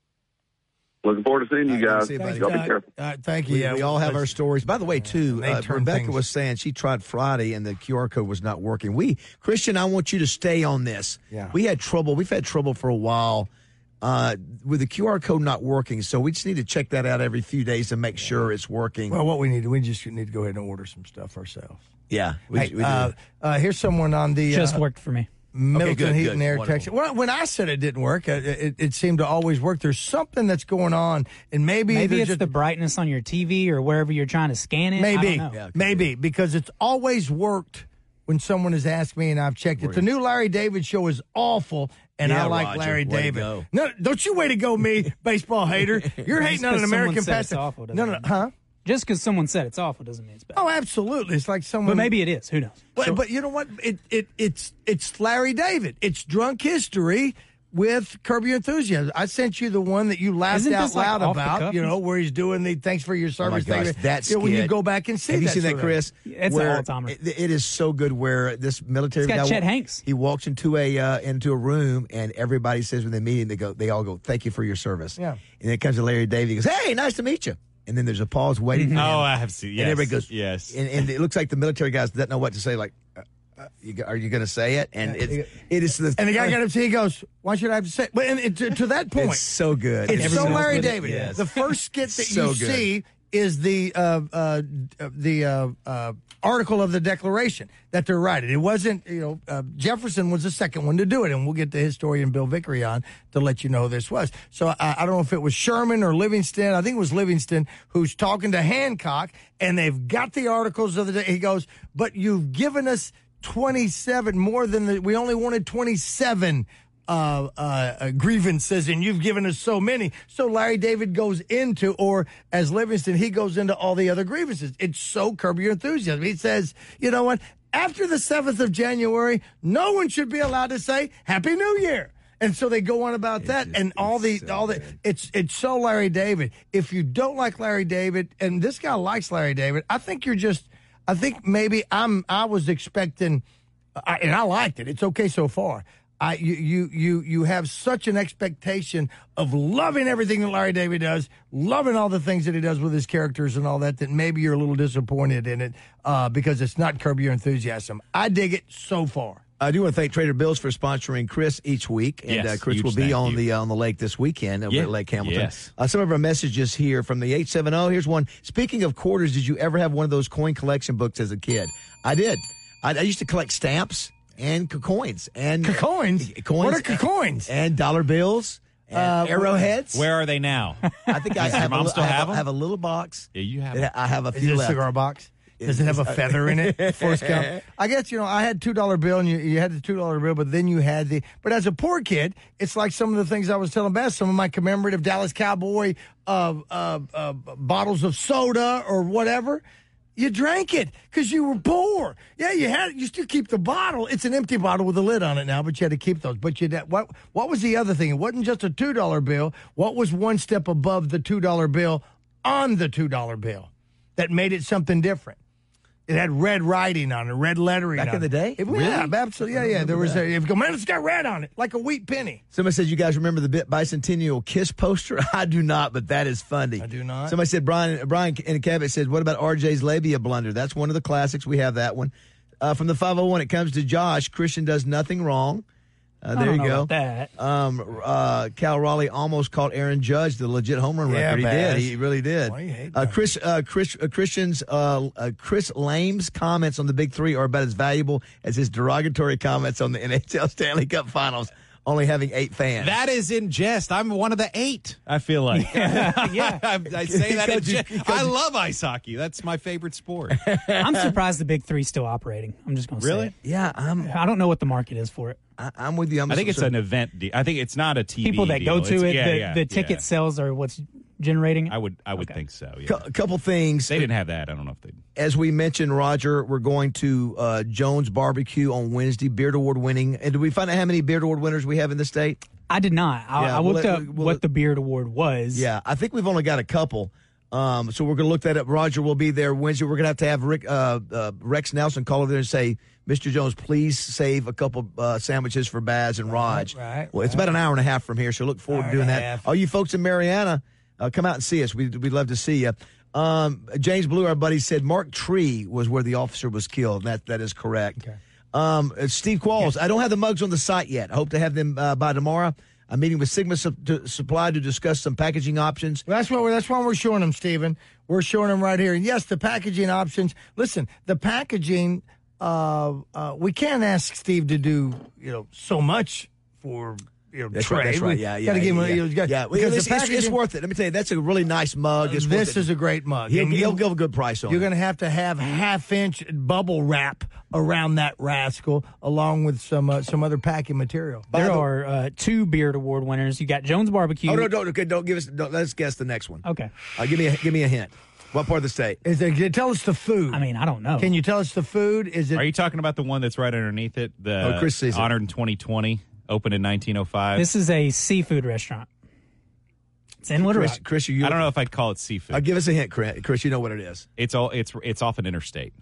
Speaker 10: Looking forward to seeing you
Speaker 5: All right,
Speaker 10: guys.
Speaker 5: see you, buddy.
Speaker 10: Y'all be
Speaker 4: Doug.
Speaker 10: careful.
Speaker 4: Uh, thank you.
Speaker 5: We,
Speaker 4: Yeah,
Speaker 5: we all have
Speaker 4: let's-
Speaker 5: our stories. By the way, too,
Speaker 4: They
Speaker 5: uh,
Speaker 4: turn
Speaker 5: Rebecca
Speaker 4: things-
Speaker 5: was saying she tried Friday and the Q R code was not working. We, Christian, I want you to stay on this.
Speaker 4: Yeah.
Speaker 5: We had trouble. We've had trouble for a while uh, with the Q R code not working. So we just need to check that out every few days to make sure it's working.
Speaker 4: Well, what we need to we just need to go ahead and order some stuff ourselves.
Speaker 5: yeah. We,
Speaker 4: Hey,
Speaker 5: we do.
Speaker 4: uh, uh, here's someone on the
Speaker 9: Just
Speaker 4: uh,
Speaker 9: worked for me.
Speaker 4: Middleton
Speaker 5: good,
Speaker 4: Heat
Speaker 5: good,
Speaker 4: and Air
Speaker 5: wonderful.
Speaker 4: Texas. Well, when I said it didn't work, it, it, it seemed to always work. There's something that's going on, and maybe
Speaker 9: Maybe
Speaker 4: there's
Speaker 9: it's
Speaker 4: just-
Speaker 9: the brightness on your T V or wherever you're trying to scan it.
Speaker 4: Maybe,
Speaker 9: I don't know.
Speaker 5: Yeah, it could
Speaker 4: maybe because it's always worked when someone has asked me and I've checked it. The new Larry David show is awful, and
Speaker 5: Yeah,
Speaker 4: I like
Speaker 5: Roger,
Speaker 4: Larry
Speaker 5: way to
Speaker 4: David.
Speaker 5: go.
Speaker 4: No, don't you way to go, me baseball hater. You're hating on an
Speaker 9: because
Speaker 4: American
Speaker 9: someone said it's
Speaker 4: pastor.
Speaker 9: awful, doesn't
Speaker 4: No, no, no,
Speaker 9: mean-
Speaker 4: huh?
Speaker 9: Just because someone said it's awful doesn't mean it's bad.
Speaker 4: Oh, absolutely. It's like someone.
Speaker 9: But maybe it is. Who knows?
Speaker 4: But, but you know what? It it it's it's Larry David. It's drunk history with Curb Your Enthusiasm. I sent you the one that you laughed
Speaker 9: Isn't
Speaker 4: out
Speaker 9: this like
Speaker 4: loud
Speaker 9: off the
Speaker 4: about.
Speaker 9: cuff?
Speaker 4: You know where he's doing the thanks for your
Speaker 5: Oh my
Speaker 4: service.
Speaker 5: gosh,
Speaker 4: thing.
Speaker 5: that
Speaker 4: You know, when you
Speaker 5: skit.
Speaker 4: go back and see
Speaker 5: Have you
Speaker 4: that
Speaker 5: seen
Speaker 4: sort
Speaker 5: that,
Speaker 4: of
Speaker 5: Chris?
Speaker 9: It's
Speaker 5: Where
Speaker 9: an all-timer.
Speaker 5: It, it is so good. Where this military
Speaker 9: It's got
Speaker 5: guy,
Speaker 9: Chet Hanks.
Speaker 5: he walks into a uh, into a room, and everybody says when they meet him, they go, they all go, "Thank you for your service."
Speaker 4: Yeah.
Speaker 5: And then it comes to Larry David. He goes, "Hey, nice to meet you." And then there's a pause waiting. for
Speaker 6: Oh,
Speaker 5: him.
Speaker 6: I have seen. Yes.
Speaker 5: And everybody goes,
Speaker 6: yes.
Speaker 5: And, and it looks like the military guys doesn't know what to say. Like, uh, uh, you, go- are you going to say it? And it's it is the
Speaker 4: And the guy got up to he goes, "Why should I have to say?" But and it, to, to that point,
Speaker 5: It's so good.
Speaker 4: It's
Speaker 5: Everyone
Speaker 4: so
Speaker 5: knows
Speaker 4: Larry
Speaker 5: what it-
Speaker 4: David.
Speaker 5: Yes.
Speaker 4: The first skit that
Speaker 5: So
Speaker 4: you
Speaker 5: good.
Speaker 4: see is the uh, uh, the uh, uh, article of the Declaration that they're writing. It wasn't, you know, uh, Jefferson was the second one to do it, and we'll get the historian Bill Vickery on to let you know who this was. So I, I don't know if it was Sherman or Livingston. I think it was Livingston who's talking to Hancock, and they've got the articles of the day. He goes, "But you've given us twenty-seven more than the. We only wanted twenty-seven." Uh, uh, uh, grievances, and you've given us so many. So Larry David goes into, or as Livingston, he goes into all the other grievances. It's so Curb Your Enthusiasm. He says, you know what? After the seventh of January, no one should be allowed to say Happy New Year. And so they go on about that,
Speaker 5: just-
Speaker 4: and all the
Speaker 5: it's so
Speaker 4: all the
Speaker 5: good.
Speaker 4: it's it's so Larry David. If you don't like Larry David, and this guy likes Larry David, I think you're just. I think maybe I'm. I was expecting, I, and I liked it. It's okay so far. I, you, you, you, you have such an expectation of loving everything that Larry David does, loving all the things that he does with his characters and all that, that maybe you're a little disappointed in it uh, because it's not Curb Your Enthusiasm. I dig it so far.
Speaker 5: I do want to thank Trader Bill's for sponsoring Chris each week, and
Speaker 6: Yes,
Speaker 5: uh, Chris
Speaker 6: huge
Speaker 5: will be
Speaker 6: thank
Speaker 5: on
Speaker 6: you.
Speaker 5: the uh, on the lake this weekend over
Speaker 6: Yeah,
Speaker 5: at Lake Hamilton.
Speaker 6: yes.
Speaker 5: Uh, some of our messages here from the eight seven zero. Here's one. Speaking of quarters, did you ever have one of those coin collection books as a kid? I did. I, I used to collect stamps and c- coins and
Speaker 4: Coins?
Speaker 5: coins.
Speaker 4: What are coins?
Speaker 5: And dollar bills. And
Speaker 4: Uh,
Speaker 5: arrowheads.
Speaker 6: Where are they now?
Speaker 5: I think I
Speaker 6: Does your
Speaker 5: have, a,
Speaker 6: mom
Speaker 5: li-
Speaker 6: still
Speaker 5: I
Speaker 6: have
Speaker 5: have, a-
Speaker 6: them?
Speaker 5: I have a little box.
Speaker 6: Yeah, you have.
Speaker 5: It- I have a
Speaker 4: Is
Speaker 5: few
Speaker 4: it a
Speaker 5: left.
Speaker 4: cigar box? Does it have a feather in it? Forrest Gump? I guess, you know, I had two dollar bill, and you, you had the two dollar bill, but then you had the. But as a poor kid, it's like some of the things I was telling Beth, some of my commemorative Dallas Cowboy uh, uh, uh, bottles of soda or whatever. You drank it because you were poor. Yeah, you had you still keep the bottle. It's an empty bottle with a lid on it now, but you had to keep those. But you what what was the other thing? It wasn't just a two dollar bill. What was one step above the two dollar bill on the two dollar bill that made it something different? It had red writing on it, red lettering
Speaker 5: Back
Speaker 4: on
Speaker 5: in the
Speaker 4: it.
Speaker 5: day?
Speaker 4: It,
Speaker 5: Really?
Speaker 4: Yeah, absolutely. Yeah, yeah. There was a, if you go, man, it's got red on it, like a wheat penny.
Speaker 5: Somebody says, you guys remember the bit bicentennial kiss poster? I do not, but that is funny.
Speaker 4: I do not.
Speaker 5: Somebody said, Brian Brian in the cabinet said, what about R J's labia blunder? That's one of the classics. We have that one. Uh, from the five oh one, it comes to Josh. Christian does nothing wrong. Uh,
Speaker 9: I
Speaker 5: there
Speaker 9: don't
Speaker 5: you
Speaker 9: know
Speaker 5: go.
Speaker 9: about that.
Speaker 5: Um, uh, Cal Raleigh almost caught Aaron Judge, the legit home run
Speaker 4: Yeah,
Speaker 5: record. He
Speaker 4: Baz.
Speaker 5: did. He really did.
Speaker 4: Why do you hate
Speaker 5: Uh,
Speaker 4: that?
Speaker 5: Chris, uh, Chris, uh, Christian's, uh, uh, Chris Lame's comments on the Big Three are about as valuable as his derogatory comments on the N H L Stanley Cup Finals, only having eight fans.
Speaker 6: That is in jest. I'm one of the eight, I feel like.
Speaker 9: Yeah.
Speaker 6: I, I say that in
Speaker 5: Because you-
Speaker 6: jest.
Speaker 5: because
Speaker 6: I
Speaker 5: you-
Speaker 6: love ice hockey. That's my favorite sport.
Speaker 9: I'm surprised the Big Three's still operating. I'm just going to
Speaker 6: Really?
Speaker 9: say
Speaker 5: yeah, I'm,
Speaker 9: it. I don't know what the market is for it.
Speaker 5: I, I'm with you. I'm
Speaker 6: I think it's
Speaker 5: so-
Speaker 6: an event deal. I think it's not a T V
Speaker 9: People that
Speaker 6: deal.
Speaker 9: go to
Speaker 6: It's-
Speaker 9: it,
Speaker 6: yeah,
Speaker 9: the,
Speaker 6: yeah,
Speaker 9: the ticket
Speaker 6: yeah.
Speaker 9: sales are what's generating it.
Speaker 6: I would I would
Speaker 9: Okay.
Speaker 6: think so, yeah.
Speaker 5: A couple things.
Speaker 6: They didn't have that. I don't know if they
Speaker 5: As we mentioned, Roger, we're going to uh, Jones Barbecue on Wednesday, Beard Award winning. And did we find out how many Beard Award winners we have in the state?
Speaker 9: I did not. I,
Speaker 5: Yeah,
Speaker 9: I
Speaker 5: we'll
Speaker 9: looked
Speaker 5: let-
Speaker 9: up
Speaker 5: we'll
Speaker 9: what
Speaker 5: let-
Speaker 9: the Beard Award was.
Speaker 5: Yeah, I think we've only got a couple. Um, so we're going to look that up. Roger will be there Wednesday. We're going to have to have Rick, uh, uh, Rex Nelson call over there and say, Mister Jones, please save a couple uh, sandwiches for Baz and Raj.
Speaker 4: right,
Speaker 5: Well, it's
Speaker 4: right.
Speaker 5: about an hour and a half from here, so look forward
Speaker 4: Hour
Speaker 5: to doing
Speaker 4: and a
Speaker 5: that.
Speaker 4: half.
Speaker 5: All you folks in Mariana, uh, come out and see us. We'd, we'd love to see you. Um, James Blue, our buddy, said Mark Tree was where the officer was killed. That That is correct.
Speaker 4: Okay.
Speaker 5: Um, uh, Steve Qualls, I don't have the mugs on the site yet. I hope to have them uh, by tomorrow. I'm meeting with Sigma Su- to Supply to discuss some packaging options.
Speaker 4: Well, that's what we're, that's why we're showing them, Stephen. We're showing them right here. And yes, the packaging options. Listen, the packaging. Uh, uh, we can't ask Steve to do you know so much for you know
Speaker 5: That's
Speaker 4: trade.
Speaker 5: right. That's right.
Speaker 4: We
Speaker 5: Yeah, yeah.
Speaker 4: Gotta give him,
Speaker 5: yeah.
Speaker 4: you know, you got-
Speaker 5: yeah. Well,
Speaker 4: because
Speaker 5: it's,
Speaker 4: the
Speaker 5: it's- it's
Speaker 4: packaging-
Speaker 5: worth it. Let me tell you, that's a really nice mug. It's
Speaker 4: this
Speaker 5: worth it.
Speaker 4: is a great mug.
Speaker 5: He'll,
Speaker 4: And
Speaker 5: he'll
Speaker 4: you-
Speaker 5: give a good price on
Speaker 4: You're
Speaker 5: it.
Speaker 4: going to have to have half inch bubble wrap around that rascal, along with some uh, some other packing material.
Speaker 9: There
Speaker 5: the-
Speaker 9: are uh, two Beard Award winners. You got Jones Barbecue.
Speaker 5: Oh no! Don't okay, don't give us. Don't, let's guess the next one.
Speaker 9: Okay.
Speaker 5: Uh, give me a give me a hint. What part of the state?
Speaker 4: Is it, tell us the food.
Speaker 9: I mean, I don't know.
Speaker 4: Can you tell us the food? Is it?
Speaker 6: Are you talking about the one that's right underneath it? The
Speaker 5: Oh, Chris sees it.
Speaker 6: honored in twenty twenty, opened in nineteen oh five.
Speaker 9: This is a seafood restaurant. It's in Little
Speaker 5: Chris,
Speaker 9: Rock.
Speaker 5: Chris, you.
Speaker 6: I don't know if I'd call it seafood.
Speaker 5: Uh, give us a hint, Chris. Chris, you know what it is.
Speaker 6: It's all it's it's off an interstate.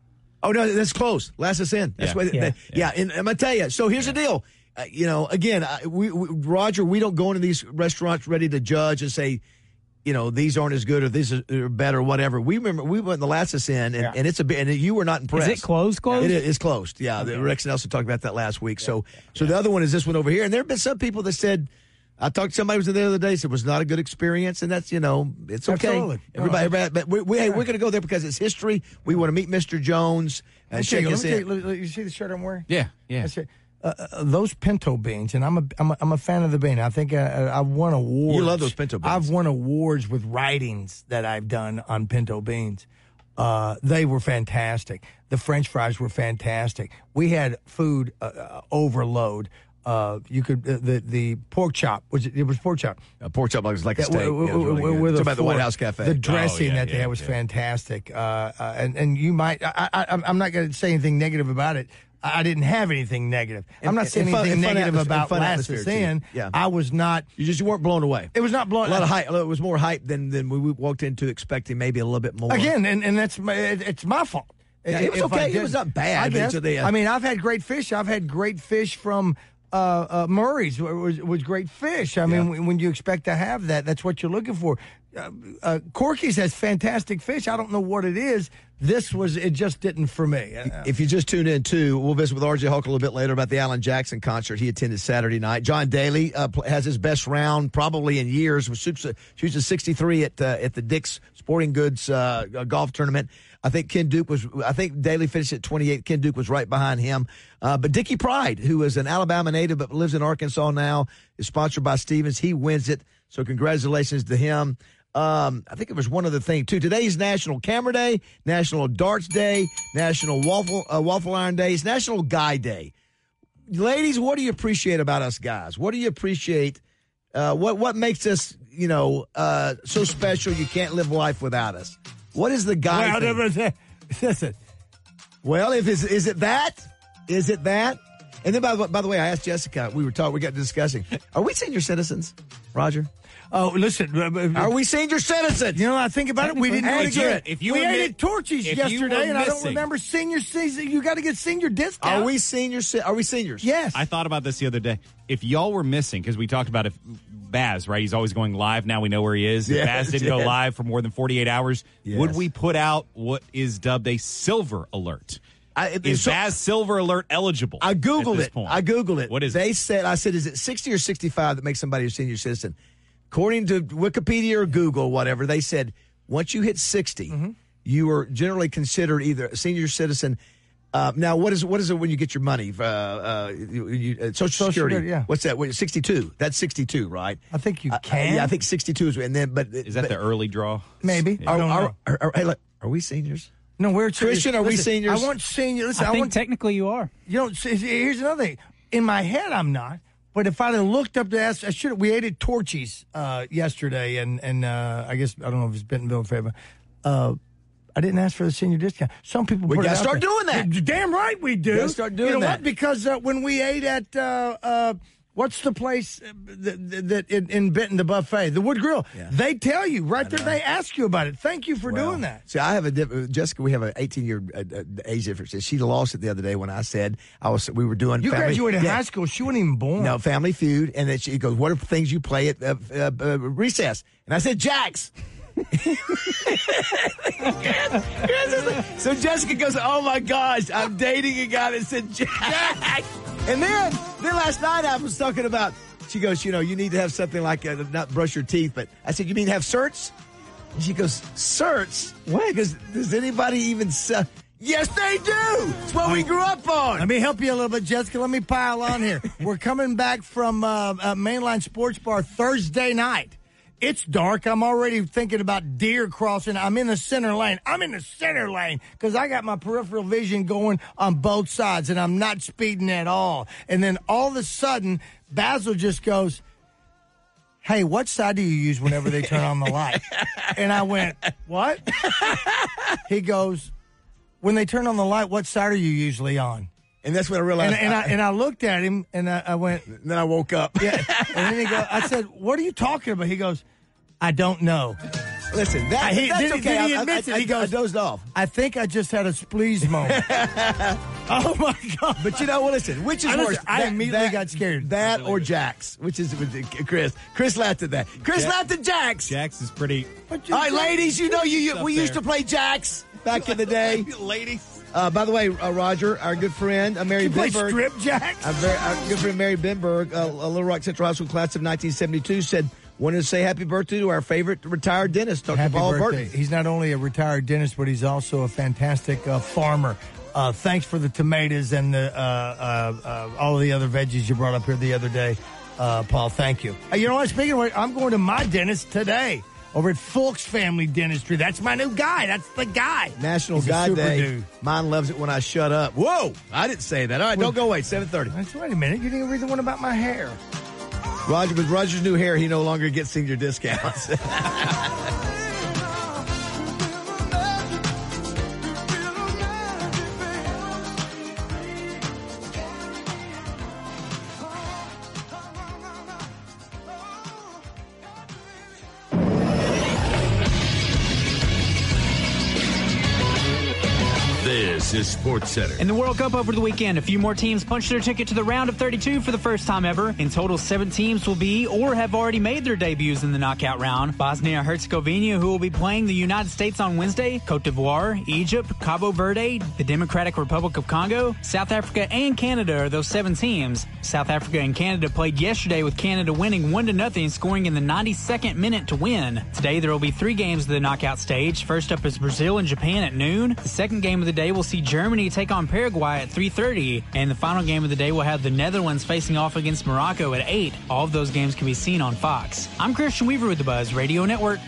Speaker 5: Oh no, that's close. Last us in. That's
Speaker 6: Yeah.
Speaker 5: what.
Speaker 9: Yeah.
Speaker 5: Yeah. yeah. And I'm gonna tell you. So here's the deal. Uh, you know, again, I, we, we Roger, we don't go into these restaurants ready to judge and say, you know, these aren't as good or these are better, or whatever. We remember we went the last us in, and,
Speaker 4: Yeah.
Speaker 5: and it's a bit. And you were not impressed.
Speaker 9: Is it closed? Closed?
Speaker 5: It is it's closed. Yeah, the Rex Nelson talked about that last week. So, so the other one is this one over here. And there have been some people that said, I talked to somebody who was there the other day. Said it was not a good experience, and that's you know, it's okay.
Speaker 4: Absolutely.
Speaker 5: Everybody, everybody, but we, we, hey, we're going to go there because it's history. We want to meet Mister Jones and
Speaker 4: Let me
Speaker 5: shake
Speaker 4: tell you,
Speaker 5: his
Speaker 4: let me tell
Speaker 5: hand.
Speaker 4: you, look, you see the shirt I'm wearing?
Speaker 6: Yeah, yeah.
Speaker 4: That's it. Uh, uh, those pinto beans, and I'm a, I'm a I'm a fan of the bean. I think uh, I've won awards.
Speaker 5: You love those pinto beans.
Speaker 4: I've won awards with writings that I've done on pinto beans. Uh, they were fantastic. The French fries were fantastic. We had food uh, uh, overload. Uh, you could uh, the the pork chop was it, it was pork chop.
Speaker 5: Uh, pork chop was like a
Speaker 4: Yeah,
Speaker 5: steak.
Speaker 4: w-
Speaker 5: Yeah, it was
Speaker 4: w-
Speaker 5: really
Speaker 4: w-
Speaker 5: good.
Speaker 4: with
Speaker 5: Talk
Speaker 4: a
Speaker 5: about the White
Speaker 4: fork.
Speaker 5: House Cafe.
Speaker 4: The dressing
Speaker 6: Oh, yeah,
Speaker 4: that they
Speaker 6: yeah,
Speaker 4: had was
Speaker 6: yeah.
Speaker 4: fantastic. Uh, uh, and and you might I, I I'm- I'm not going to say anything negative about it. I I didn't have anything negative. I'm
Speaker 5: And-
Speaker 4: not saying
Speaker 5: and fun-
Speaker 4: anything
Speaker 5: and fun
Speaker 4: negative
Speaker 5: atmosphere-
Speaker 4: about
Speaker 5: and fun
Speaker 4: Last
Speaker 5: atmosphere,
Speaker 4: Us
Speaker 5: too.
Speaker 4: In.
Speaker 5: Yeah.
Speaker 4: I was not.
Speaker 5: You just you weren't blown away.
Speaker 4: It was not
Speaker 5: A
Speaker 4: blown.
Speaker 5: lot of hype. It was more hype than than we we walked into expecting. Maybe a little bit more.
Speaker 4: Again, and, and that's my, it- it's my fault.
Speaker 5: Yeah, it was
Speaker 4: If I
Speaker 5: okay. It
Speaker 4: did-
Speaker 5: was not bad,
Speaker 4: I
Speaker 5: but
Speaker 4: guess.
Speaker 5: it's the, uh,
Speaker 4: I mean, I've had great fish. I've had great fish from uh, uh, Murray's. Was was great fish. I mean,
Speaker 5: Yeah.
Speaker 4: when- when you expect to have that, that's what you're looking for. Uh, uh, Corky's has fantastic fish. I don't know what it is. This was it. Just didn't for me. Uh,
Speaker 5: If you just tuned in, too, we'll visit with R J Hulk a little bit later about the Alan Jackson concert he attended Saturday night. John Daly uh, pl- has his best round probably in years. Shoots a, shoots a sixty-three at uh, at the Dick's Sporting Goods uh, uh, golf tournament. I think Ken Duke was. I think Daly finished at twenty-eight. Ken Duke was right behind him. Uh, but Dickie Pride, who is an Alabama native but lives in Arkansas now, is sponsored by Stevens. He wins it. So congratulations to him. Um, I think it was one other thing too. Today's National Camera Day, National Darts Day, National Waffle uh, Waffle Iron Day. It's National Guy Day. Ladies, what do you appreciate about us guys? What do you appreciate? Uh, what what makes us you know uh, so special? You can't live life without us. What is the guy
Speaker 4: well,
Speaker 5: thing?
Speaker 4: Listen.
Speaker 5: Well, if it's, is it that? Is it that? And then, by the, by the way, I asked Jessica, we were talking, we got discussing, are we senior citizens, Roger?
Speaker 4: Oh, listen.
Speaker 5: Are we senior citizens?
Speaker 4: You know, I think about it. We didn't do it again.
Speaker 6: If you
Speaker 4: we
Speaker 6: admit,
Speaker 4: ate at Torchy's yesterday, and I don't remember senior season. You got to get senior discount.
Speaker 5: Are we senior? Are we seniors?
Speaker 4: Yes.
Speaker 6: I thought about this the other day. If y'all were missing, because we talked about if Baz, right? He's always going live. Now we know where he is. If
Speaker 5: yes,
Speaker 6: Baz didn't
Speaker 5: yes.
Speaker 6: go live for more than forty-eight hours,
Speaker 5: yes.
Speaker 6: would we put out what is dubbed a silver alert?
Speaker 5: I,
Speaker 6: is
Speaker 5: so,
Speaker 6: Baz Silver Alert eligible?
Speaker 5: I Googled
Speaker 6: at this
Speaker 5: it.
Speaker 6: Point?
Speaker 5: I Googled it.
Speaker 6: What is
Speaker 5: they
Speaker 6: it?
Speaker 5: said? I said, is it sixty or sixty-five that makes somebody a senior citizen? According to Wikipedia or Google, whatever, they said once you hit sixty, mm-hmm. you are generally considered either a senior citizen. Uh, now, what is what is it when you get your money? Uh, uh, you, you, uh, Social, Social Security. Security yeah. What's that? Wait, sixty-two. That's sixty-two, right?
Speaker 4: I think you
Speaker 5: uh,
Speaker 4: can.
Speaker 5: Uh, yeah, I think sixty-two is. And then, but
Speaker 6: is that
Speaker 5: but,
Speaker 6: the early draw?
Speaker 4: Maybe.
Speaker 6: Yeah.
Speaker 4: I don't
Speaker 5: are,
Speaker 4: know.
Speaker 5: Are, are, are, are we seniors?
Speaker 4: No, we're
Speaker 5: Christian. Are
Speaker 4: listen,
Speaker 5: we seniors?
Speaker 4: I want seniors. Listen,
Speaker 9: I,
Speaker 4: I
Speaker 9: think
Speaker 4: want,
Speaker 9: technically you are.
Speaker 4: You know, here's another thing. In my head, I'm not. But if I'd have looked up to ask, I should. We ate at Torchy's uh, yesterday, and and uh, I guess I don't know if it's Bentonville favor. Uh, I didn't ask for the senior discount. Some people
Speaker 5: we
Speaker 4: put
Speaker 5: gotta
Speaker 4: it out
Speaker 5: start
Speaker 4: there.
Speaker 5: doing that.
Speaker 4: You're damn right we do.
Speaker 5: We gotta start doing
Speaker 4: you know
Speaker 5: that.
Speaker 4: what? Because uh, when we ate at uh, uh, what's the place that, that in, in Benton, the buffet, the Wood Grill, yeah. they tell you right there. They ask you about it. Thank you for
Speaker 5: well,
Speaker 4: doing that.
Speaker 5: See, I have a diff- Jessica. We have an eighteen year uh, uh, age difference. She lost it the other day when I said I was. We were doing.
Speaker 4: You
Speaker 5: family,
Speaker 4: graduated
Speaker 5: yeah.
Speaker 4: high school. She wasn't even born.
Speaker 5: No, Family Feud, and then she goes, "What are things you play at uh, uh, uh, recess?" And I said, "Jacks." So Jessica goes, "Oh my gosh, I'm dating a guy that said Jack." And then, then last night I was talking about. She goes, "You know, you need to have something like a, not brush your teeth." But I said, "You mean have certs?" And she goes, "Certs? What? Because does anybody even?" Uh, yes, they do. It's what we grew up on.
Speaker 4: Let me help you a little bit, Jessica. Let me pile on here. We're coming back from uh, uh, Mainline Sports Bar Thursday night. It's dark. I'm already thinking about deer crossing. I'm in the center lane. I'm in the center lane because I got my peripheral vision going on both sides, and I'm not speeding at all. And then all of a sudden, Basil just goes, "Hey, what side do you use whenever they turn on the light?" And I went, "What?" He goes, "When they turn on the light, what side are you usually on?"
Speaker 5: And that's when I realized.
Speaker 4: And, and, I, and I looked at him, and I, I went.
Speaker 5: And then I woke up.
Speaker 4: Yeah. And then he goes, I said, "What are you talking about?" He goes, "I don't know."
Speaker 5: Listen, that,
Speaker 4: I, he,
Speaker 5: that's
Speaker 4: then,
Speaker 5: okay.
Speaker 4: Then he
Speaker 5: I,
Speaker 4: admits
Speaker 5: I,
Speaker 4: it. He
Speaker 5: I,
Speaker 4: goes,
Speaker 5: I dozed off.
Speaker 4: "I think I just had a spleeze moment." Oh, my God.
Speaker 5: But you know what? Listen, which is
Speaker 4: I
Speaker 5: worse?
Speaker 4: listen, I
Speaker 5: that,
Speaker 4: immediately
Speaker 5: that,
Speaker 4: got scared.
Speaker 5: That or Jax? Which is Chris? Chris laughed at that. Chris
Speaker 6: Jack,
Speaker 5: laughed at Jax.
Speaker 6: Jax is pretty.
Speaker 5: All right, ladies, you know you, you we
Speaker 6: there.
Speaker 5: used to play Jax back in the day.
Speaker 6: Ladies.
Speaker 5: Uh, by the way, uh, Roger, our good friend, uh, Mary
Speaker 4: You play
Speaker 5: Benberg.
Speaker 4: strip jacks?
Speaker 5: Our, very, our good friend Mary Benberg, uh, a Little Rock Central High School class of nineteen seventy-two, said, wanted to say happy birthday to our favorite retired dentist, Doctor
Speaker 4: Happy
Speaker 5: Paul
Speaker 4: birthday.
Speaker 5: Burton.
Speaker 4: He's not only a retired dentist, but he's also a fantastic uh, farmer. Uh, thanks for the tomatoes and the uh, uh, uh, all of the other veggies you brought up here the other day, uh, Paul. Thank you. Uh, you know what? Speaking of which, I'm going to my dentist today over at Fulks Family Dentistry. That's my new guy. That's the guy.
Speaker 5: National
Speaker 4: He's a
Speaker 5: Guy
Speaker 4: super
Speaker 5: Day.
Speaker 4: dude.
Speaker 5: Mine loves it when I shut up. Whoa! I didn't say that. All right,
Speaker 4: Well,
Speaker 5: don't go away. seven thirty.
Speaker 4: Let's wait a minute. You didn't even read the one about my hair.
Speaker 5: Roger, with Roger's new hair, he no longer gets senior discounts.
Speaker 1: This is Sports Center.
Speaker 11: In the World Cup over the weekend, a few more teams punched their ticket to the round of thirty-two for the first time ever. In total, seven teams will be or have already made their debuts in the knockout round. Bosnia-Herzegovina, who will be playing the United States on Wednesday, Cote d'Ivoire, Egypt, Cabo Verde, the Democratic Republic of Congo, South Africa, and Canada are those seven teams. South Africa and Canada played yesterday with Canada winning one to nothing, scoring in the ninety-second minute to win. Today, there will be three games of the knockout stage. First up is Brazil and Japan at noon. The second game of the day will see Germany take on Paraguay at three thirty, and the final game of the day will have the Netherlands facing off against Morocco at eight. All of those games can be seen on Fox. I'm Christian Weaver with the Buzz Radio Network.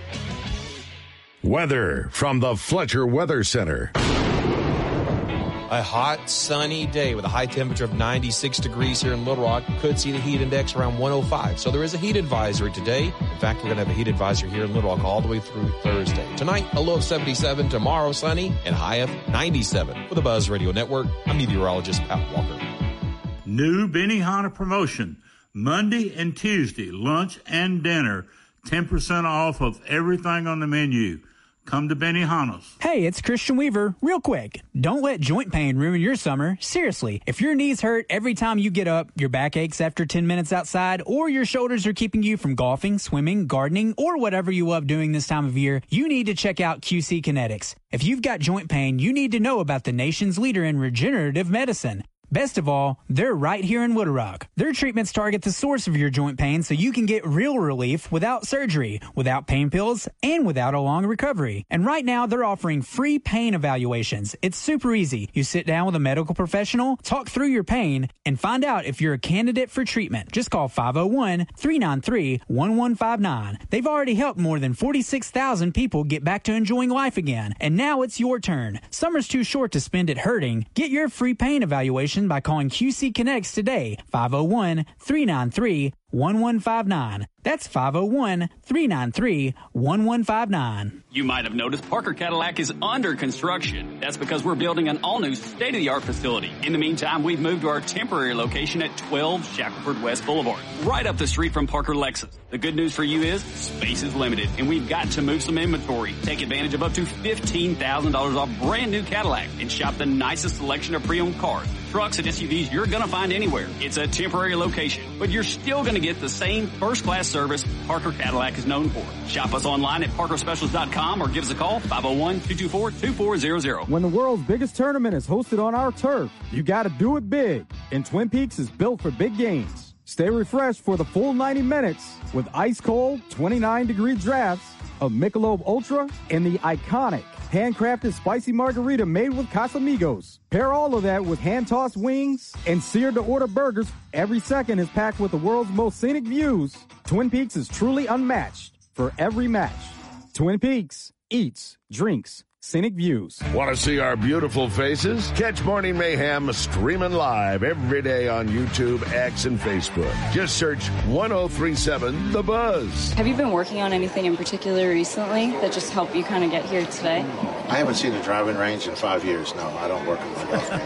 Speaker 1: Weather from the Fletcher Weather Center.
Speaker 12: A hot, sunny day with a high temperature of ninety-six degrees here in Little Rock. Could see the heat index around one oh five. So there is a heat advisory today. In fact, we're going to have a heat advisory here in Little Rock all the way through Thursday. Tonight, a low of seventy-seven. Tomorrow, sunny and high of ninety-seven. For the Buzz Radio Network, I'm meteorologist Pat Walker.
Speaker 13: New Benihana promotion. Monday and Tuesday, lunch and dinner. ten percent off of everything on the menu. Come to Benihana's.
Speaker 11: Hey, it's Christian Weaver. Real quick, don't let joint pain ruin your summer. Seriously, if your knees hurt every time you get up, your back aches after ten minutes outside, or your shoulders are keeping you from golfing, swimming, gardening, or whatever you love doing this time of year, you need to check out Q C Kinetics. If you've got joint pain, you need to know about the nation's leader in regenerative medicine. Best of all, they're right here in Little Rock. Their treatments target the source of your joint pain so you can get real relief without surgery, without pain pills, and without a long recovery. And right now, they're offering free pain evaluations. It's super easy. You sit down with a medical professional, talk through your pain, and find out if you're a candidate for treatment. Just call five oh one, three nine three, one one five nine. They've already helped more than forty-six thousand people get back to enjoying life again. And now it's your turn. Summer's too short to spend it hurting. Get your free pain evaluation by calling Q C Kinetics today, five oh one, three nine three, one one five nine. That's five oh one, three nine three, one one five nine.
Speaker 14: You might have noticed Parker Cadillac is under construction. That's because we're building an all-new state-of-the-art facility. In the meantime, we've moved to our temporary location at twelve Shackelford West Boulevard, right up the street from Parker Lexus. The good news for you is space is limited, and we've got to move some inventory. Take advantage of up to fifteen thousand dollars off brand new Cadillac and shop the nicest selection of pre-owned cars, trucks, and S U Vs you're going to find anywhere. It's a temporary location, but you're still going to get the same first-class service Parker Cadillac is known for. Shop us online at parker specials dot com or give us a call, five oh one, two two four, two four zero zero.
Speaker 15: When the world's biggest tournament is hosted on our turf, you got to do it big. And Twin Peaks is built for big games. Stay refreshed for the full ninety minutes with ice-cold, twenty-nine degree drafts of Michelob Ultra and the iconic handcrafted spicy margarita made with Casamigos. Pair all of that with hand-tossed wings and seared-to-order burgers. Every second is packed with the world's most scenic views. Twin Peaks is truly unmatched for every match. Twin Peaks eats, drinks, scenic views.
Speaker 1: Want to see our beautiful faces? Catch Morning Mayhem streaming live every day on YouTube, X, and Facebook. Just search ten thirty-seven The Buzz.
Speaker 16: Have you been working on anything in particular recently that just helped you kind of get here today?
Speaker 17: I haven't seen a driving range in five years. No, I don't work in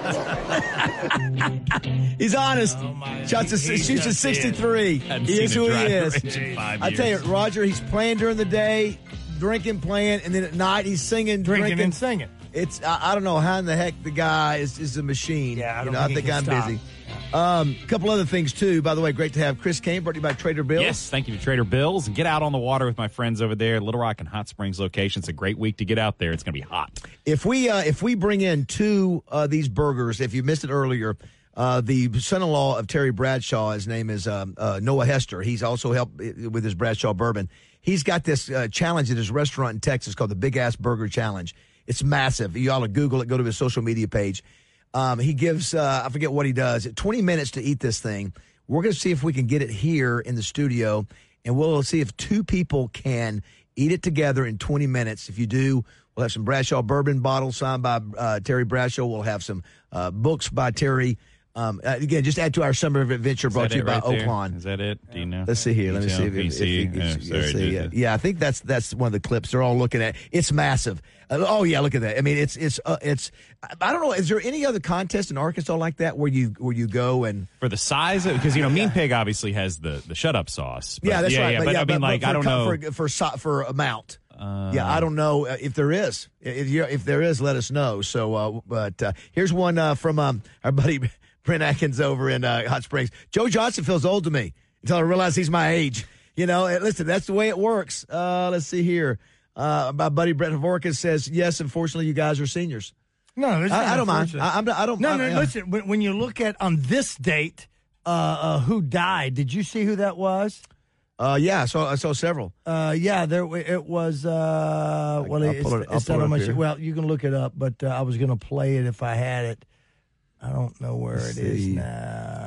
Speaker 17: my golf game.
Speaker 5: He's honest. Oh Shots a, shoots a sixty-three. He is who he is. I tell you, Roger, he's playing during the day, drinking, playing, and then at night he's singing,
Speaker 4: drinking,
Speaker 5: drinking
Speaker 4: and singing.
Speaker 5: It's I, I don't know how in the heck the guy is, is a machine.
Speaker 4: Yeah, I don't
Speaker 5: you know,
Speaker 4: think
Speaker 5: I think
Speaker 4: he can
Speaker 5: I'm
Speaker 4: stop.
Speaker 5: busy. Um, a couple other things too. By the way, great to have Chris Kane, brought to you by Trader Bill's.
Speaker 6: Yes, thank you to Trader Bill's. And get out on the water with my friends over there, Little Rock and Hot Springs location. It's a great week to get out there. It's going to be hot.
Speaker 5: If we uh, if we bring in two uh, these burgers, if you missed it earlier, uh, the son-in-law of Terry Bradshaw, his name is um, uh, Noah Hester. He's also helped with his Bradshaw bourbon. He's got this uh, challenge at his restaurant in Texas called the Big Ass Burger Challenge. It's massive. You ought to Google it. Go to his social media page. Um, he gives, uh, I forget what he does, twenty minutes to eat this thing. We're going to see if we can get it here in the studio, and we'll see if two people can eat it together in twenty minutes. If you do, we'll have some Bradshaw bourbon bottles signed by uh, Terry Bradshaw. We'll have some uh, books by Terry. Um, again, just add to our summer adventure brought to you by
Speaker 6: right
Speaker 5: Oaklawn.
Speaker 6: Is that it? Do you know?
Speaker 5: Let's see here. Let me see. If,
Speaker 6: P C.
Speaker 5: if, if, if,
Speaker 6: Oh, sorry,
Speaker 5: let's see.
Speaker 6: did
Speaker 5: Yeah.
Speaker 6: you-
Speaker 5: yeah, I think that's that's one of the clips they're all looking at. It's massive. Uh, oh yeah, look at that. I mean, it's it's uh, it's. I don't know. Is there any other contest in Arkansas like that where you where you go and
Speaker 6: For the size of, because, you know, Mean Pig obviously has the, the shut up sauce. But
Speaker 5: yeah, that's right.
Speaker 6: Yeah,
Speaker 5: but,
Speaker 6: but
Speaker 5: yeah,
Speaker 6: I mean,
Speaker 5: but,
Speaker 6: like,
Speaker 5: but
Speaker 6: I don't
Speaker 5: for,
Speaker 6: know.
Speaker 5: for for so- for amount.
Speaker 6: Uh,
Speaker 5: yeah, I don't know uh, if there is. If you if there is, let us know. So, uh, but uh, here's one uh, from um, our buddy Brent Atkins over in uh, Hot Springs. Joe Johnson feels old to me until I realize he's my age. You know, and listen, that's the way it works. Uh, let's see here. Uh, my buddy Brett Havorka says, yes, unfortunately, you guys are seniors.
Speaker 4: No, there's
Speaker 5: I,
Speaker 4: not
Speaker 5: I don't mind.
Speaker 4: unfortunate.
Speaker 5: I, I'm, I don't
Speaker 4: No,
Speaker 5: I,
Speaker 4: no,
Speaker 5: yeah.
Speaker 4: listen, when, when you look at on this date, uh, uh, who died, did you see who that was?
Speaker 5: Uh, yeah, I saw, I saw several.
Speaker 4: Uh, yeah, there it was. Uh, well,
Speaker 5: I'll
Speaker 4: it's,
Speaker 5: pull it- I'll
Speaker 4: it's
Speaker 5: pull
Speaker 4: not
Speaker 5: it
Speaker 4: on
Speaker 5: up
Speaker 4: my.
Speaker 5: here.
Speaker 4: Well, you can look it up, but uh, I was going to play it if I had it. I don't know where
Speaker 5: Let's
Speaker 4: it is
Speaker 5: see.
Speaker 4: now.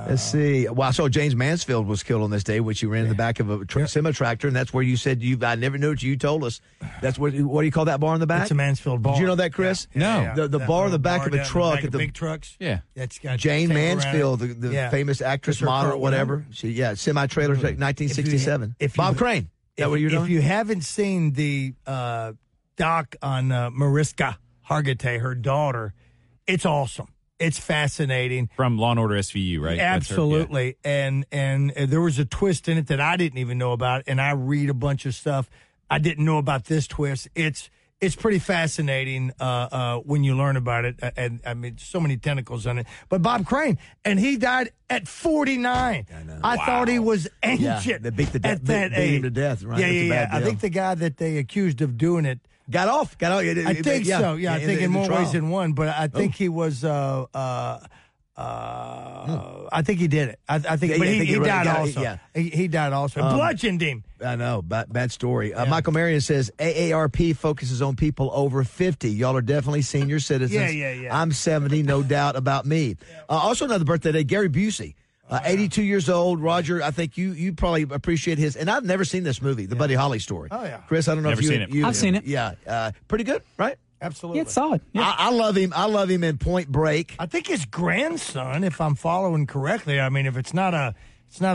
Speaker 5: Let's see. Well, I saw James Mansfield was killed on this day, which he ran in the back of a tra- semi-tractor, and that's where you said you. I never knew what you told us. That's what. What do you call that bar in the back?
Speaker 4: It's a Mansfield bar.
Speaker 5: Did you know that, Chris?
Speaker 4: Yeah.
Speaker 6: No.
Speaker 4: Yeah, yeah.
Speaker 5: The the
Speaker 4: That
Speaker 5: bar in the back
Speaker 4: bar
Speaker 5: of a
Speaker 4: down in
Speaker 5: truck
Speaker 4: back
Speaker 5: at
Speaker 4: of
Speaker 5: the
Speaker 4: big trucks.
Speaker 6: Yeah.
Speaker 4: That's got
Speaker 5: Jane
Speaker 4: tape around
Speaker 5: Mansfield,
Speaker 4: it.
Speaker 5: the, the
Speaker 4: Yeah.
Speaker 5: famous actress,
Speaker 4: That's her
Speaker 5: model,
Speaker 4: car,
Speaker 5: whatever. She, yeah, semi-trailer, like nineteen sixty-seven.
Speaker 4: If you-
Speaker 5: Bob Crane. Is that
Speaker 4: If,
Speaker 5: what you're
Speaker 4: if
Speaker 5: doing?
Speaker 4: you haven't seen the uh, doc on uh, Mariska Hargitay, her daughter, it's awesome. It's fascinating.
Speaker 6: From Law and Order S V U, right? That's her,
Speaker 4: Absolutely. And and uh, there was a twist in it that I didn't even know about, and I read a bunch of stuff. I didn't know about this twist. It's it's pretty fascinating uh, uh, when you learn about it, and, and I mean, so many tentacles on it. But Bob Crane, and he died at forty-nine. I, know. I wow. thought he was ancient.
Speaker 5: Yeah, they beat the de-
Speaker 4: at that
Speaker 5: beat, beat
Speaker 4: age.
Speaker 5: him to death. Right?
Speaker 4: Yeah,
Speaker 5: That's a
Speaker 4: yeah, yeah.
Speaker 5: bad
Speaker 4: I
Speaker 5: deal.
Speaker 4: think the guy that they accused of doing it
Speaker 5: got off. Got off.
Speaker 4: I think
Speaker 5: yeah,
Speaker 4: so. Yeah, I
Speaker 5: in
Speaker 4: think
Speaker 5: the,
Speaker 4: in
Speaker 5: in the
Speaker 4: more
Speaker 5: trial.
Speaker 4: ways than one. But I think
Speaker 5: Oh.
Speaker 4: he was. Uh, uh, uh, I think he did it. I, I think,
Speaker 5: Yeah,
Speaker 4: but
Speaker 5: yeah, I
Speaker 4: he,
Speaker 5: think
Speaker 4: he
Speaker 5: you're right.
Speaker 4: died
Speaker 5: Got-
Speaker 4: also.
Speaker 5: yeah.
Speaker 4: He, he died also.
Speaker 5: Um,
Speaker 4: Bludgeoned him.
Speaker 5: I know. Bad, bad story. Uh, Michael Marion says A A R P focuses on people over fifty. Y'all are definitely senior citizens.
Speaker 4: Yeah, yeah, yeah.
Speaker 5: I'm seventy, no doubt about me. Uh, also, another birthday day, Gary Busey. Uh, eighty-two years old. Roger, I think you you probably appreciate his. And I've never seen this movie, the Buddy Holly story.
Speaker 4: Oh, yeah.
Speaker 5: Chris, I don't know
Speaker 6: Never
Speaker 5: if you.
Speaker 6: seen it.
Speaker 5: you
Speaker 11: I've seen it.
Speaker 5: Yeah. Uh, pretty good, right?
Speaker 4: Absolutely.
Speaker 11: Yeah, it's solid. Yeah.
Speaker 5: I, I love him. I love him in Point Break.
Speaker 4: I think his grandson, if I'm following correctly, I mean, if it's not a, it's not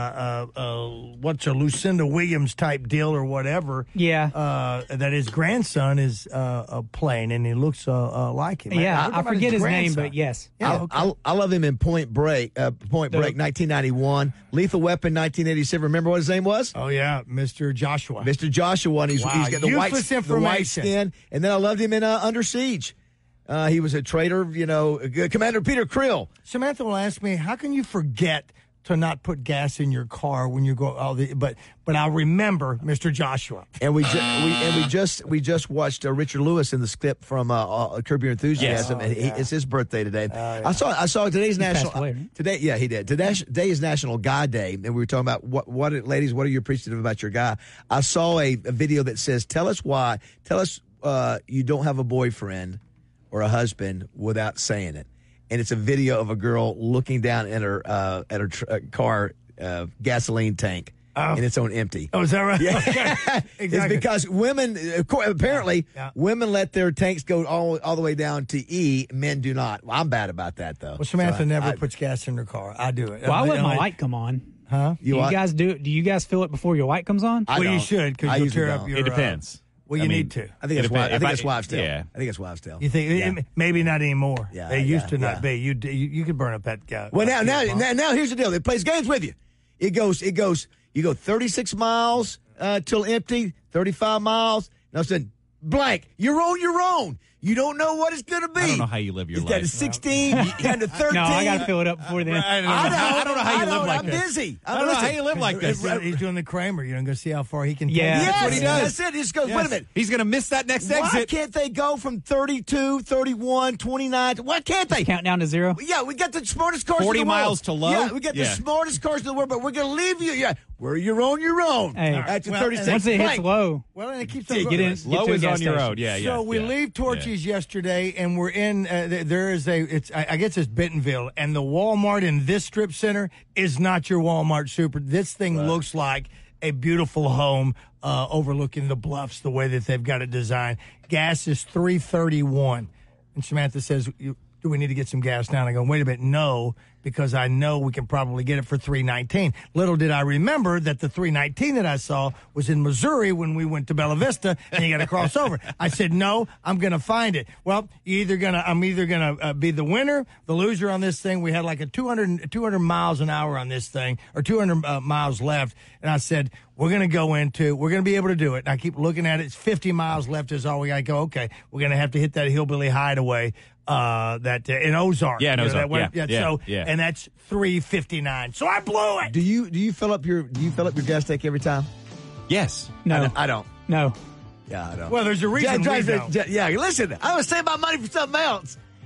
Speaker 4: a, a, a, a what's a Lucinda Williams type deal or whatever.
Speaker 11: Yeah.
Speaker 4: Uh, that his grandson is uh, uh, playing, and he looks uh, uh, like him.
Speaker 11: Yeah,
Speaker 4: What
Speaker 11: I
Speaker 4: about
Speaker 11: forget his name,
Speaker 4: grandson?
Speaker 11: but yes.
Speaker 4: Yeah,
Speaker 5: I,
Speaker 4: okay.
Speaker 5: I, I love him in Point Break. Uh, Point
Speaker 11: The-
Speaker 5: Break, nineteen ninety-one. Lethal Weapon, nineteen eighty-seven. Remember what his name was?
Speaker 4: Oh yeah, Mister Joshua.
Speaker 5: Mister Joshua, and he's,
Speaker 4: Wow,
Speaker 5: he's got the white,
Speaker 4: useless
Speaker 5: the white
Speaker 4: information.
Speaker 5: skin. And then I loved him in uh, Under Siege. Uh, he was a traitor, you know, uh, Commander Peter Krill.
Speaker 4: Samantha will ask me, how can you forget to not put gas in your car when you go? All the, but but I'll remember Mister Joshua.
Speaker 5: And we, ju- we and we just we just watched uh, Richard Lewis in the skip from uh, uh, Curb Your Enthusiasm,
Speaker 4: Yes.
Speaker 5: and
Speaker 4: Oh,
Speaker 5: he,
Speaker 4: yeah.
Speaker 5: it's his birthday today.
Speaker 4: yeah.
Speaker 5: I saw I saw today's
Speaker 11: He passed
Speaker 5: national
Speaker 11: away, right?
Speaker 5: today. Yeah, he did. Today, today is National Guy Day, and we were talking about what what ladies, what are you appreciative about your guy? I saw a, a video that says, "Tell us why. Tell us uh, you don't have a boyfriend or a husband without saying it." And it's a video of a girl looking down at her uh, at her tr- uh, car uh, gasoline tank,
Speaker 4: Oh.
Speaker 5: and it's on empty.
Speaker 4: Oh, is that right?
Speaker 5: Yeah.
Speaker 4: Okay.
Speaker 5: It's
Speaker 4: Exactly.
Speaker 5: because women, of course, apparently,
Speaker 4: Yeah.
Speaker 5: women let their tanks go all, all the way down to E. Men do not. Well, I'm bad about that, though.
Speaker 4: Well, Samantha
Speaker 5: So,
Speaker 4: never
Speaker 5: I-
Speaker 4: puts gas in her car. I do it.
Speaker 11: Well, I let my
Speaker 4: I-
Speaker 11: light come on.
Speaker 4: Huh?
Speaker 11: Do you
Speaker 5: what?
Speaker 11: guys do it? Do you guys fill it before your light comes on?
Speaker 5: I
Speaker 4: well, you
Speaker 5: don't.
Speaker 4: should
Speaker 5: I
Speaker 4: because you'll
Speaker 5: usually
Speaker 4: tear up
Speaker 5: don't.
Speaker 4: your.
Speaker 6: It depends.
Speaker 4: Uh, well, you
Speaker 6: I mean,
Speaker 4: need to.
Speaker 5: I think it's
Speaker 6: It
Speaker 5: wives. I
Speaker 6: depends.
Speaker 5: think
Speaker 6: If
Speaker 5: it's
Speaker 6: I-
Speaker 5: wives' tale.
Speaker 6: yeah.
Speaker 5: I think it's wives' tale.
Speaker 4: You think
Speaker 5: Yeah.
Speaker 4: it- maybe not anymore?
Speaker 5: Yeah,
Speaker 4: they used
Speaker 5: yeah,
Speaker 4: to not
Speaker 5: yeah.
Speaker 4: be. You, d- you you could burn up that guy.
Speaker 5: Well, now, now,
Speaker 4: fuel pump.
Speaker 5: now, now, here's the deal. It plays games with you. It goes, it goes. You go thirty-six miles uh, till empty, thirty-five miles. Now, listen, blank. You're on your own. You don't know what it's going to be.
Speaker 6: I don't know how you live your
Speaker 5: It's got
Speaker 6: life.
Speaker 5: to sixteen, you got to thirteen.
Speaker 11: No, I got to fill it up before then.
Speaker 4: I don't know.
Speaker 5: I don't,
Speaker 6: I don't know how you
Speaker 5: I
Speaker 6: live
Speaker 5: don't,
Speaker 6: like
Speaker 5: I'm
Speaker 6: this.
Speaker 5: busy.
Speaker 6: I don't know how
Speaker 5: listen,
Speaker 6: you live like
Speaker 4: He's
Speaker 6: this.
Speaker 4: doing, he's doing the Kramer. You're gonna see how far he can.
Speaker 11: Yeah.
Speaker 4: take it.
Speaker 5: Yes,
Speaker 6: That's what he does.
Speaker 5: That's it. He just goes,
Speaker 6: Yes.
Speaker 5: wait a minute.
Speaker 6: He's going to miss that next
Speaker 5: Why
Speaker 6: exit.
Speaker 5: can't they go from thirty-two, thirty-one, twenty-nine? Why can't they?
Speaker 11: Count down to zero.
Speaker 5: Yeah, we got the smartest cars
Speaker 6: forty
Speaker 5: in the world.
Speaker 6: miles to low?
Speaker 5: Yeah, we got the
Speaker 6: Yeah.
Speaker 5: smartest cars in the world, but we're going to leave you. Yeah, where you're on your own.
Speaker 11: Hey,
Speaker 5: After
Speaker 4: well,
Speaker 5: thirty-six.
Speaker 11: once it hits
Speaker 5: Blank.
Speaker 11: low,
Speaker 4: Well, and it keeps
Speaker 11: get
Speaker 4: on
Speaker 11: in.
Speaker 4: going.
Speaker 11: Get
Speaker 6: Low
Speaker 11: to a
Speaker 6: is
Speaker 11: gas
Speaker 6: on your
Speaker 11: station.
Speaker 6: road. Yeah, yeah.
Speaker 4: So we
Speaker 6: yeah.
Speaker 4: leave Torchy's yesterday, and we're in. Uh, th- there is a. It's. I, I guess it's Bentonville, and the Walmart in this strip center is not your Walmart super. This thing looks like a beautiful home uh, overlooking the bluffs. The way that they've got it designed. Gas is three thirty one, and Samantha says, you, "Do we need to get some gas now?" And I go, "Wait a minute, no." Because I know we can probably get it for three nineteen. Little did I remember that the three nineteen that I saw was in Missouri when we went to Bella Vista, and you got to cross over. I said, no, I'm going to find it. Well, you either gonna, I'm either going to uh, be the winner, the loser on this thing. We had like a two hundred, two hundred miles an hour on this thing, or two hundred uh, miles left. And I said, we're going to go into, we're going to be able to do it. And I keep looking at it. It's fifty miles left is all we got to go. Okay, we're going to have to hit that hillbilly hideaway. Uh, that uh, in Ozark,
Speaker 6: Yeah, in
Speaker 4: You know,
Speaker 6: Ozark,
Speaker 4: that went-
Speaker 6: yeah, yeah,
Speaker 4: so
Speaker 6: yeah.
Speaker 4: and that's three fifty nine. So I blew it.
Speaker 5: Do you do you fill up your do you fill up your gas tank every time?
Speaker 6: Yes.
Speaker 11: No,
Speaker 5: I don't. I don't.
Speaker 11: no.
Speaker 5: Yeah, I don't.
Speaker 4: Well, there's a reason
Speaker 5: Jack
Speaker 4: we
Speaker 5: drives
Speaker 4: don't.
Speaker 5: me- Jack- yeah, listen, I was saving my money for something else.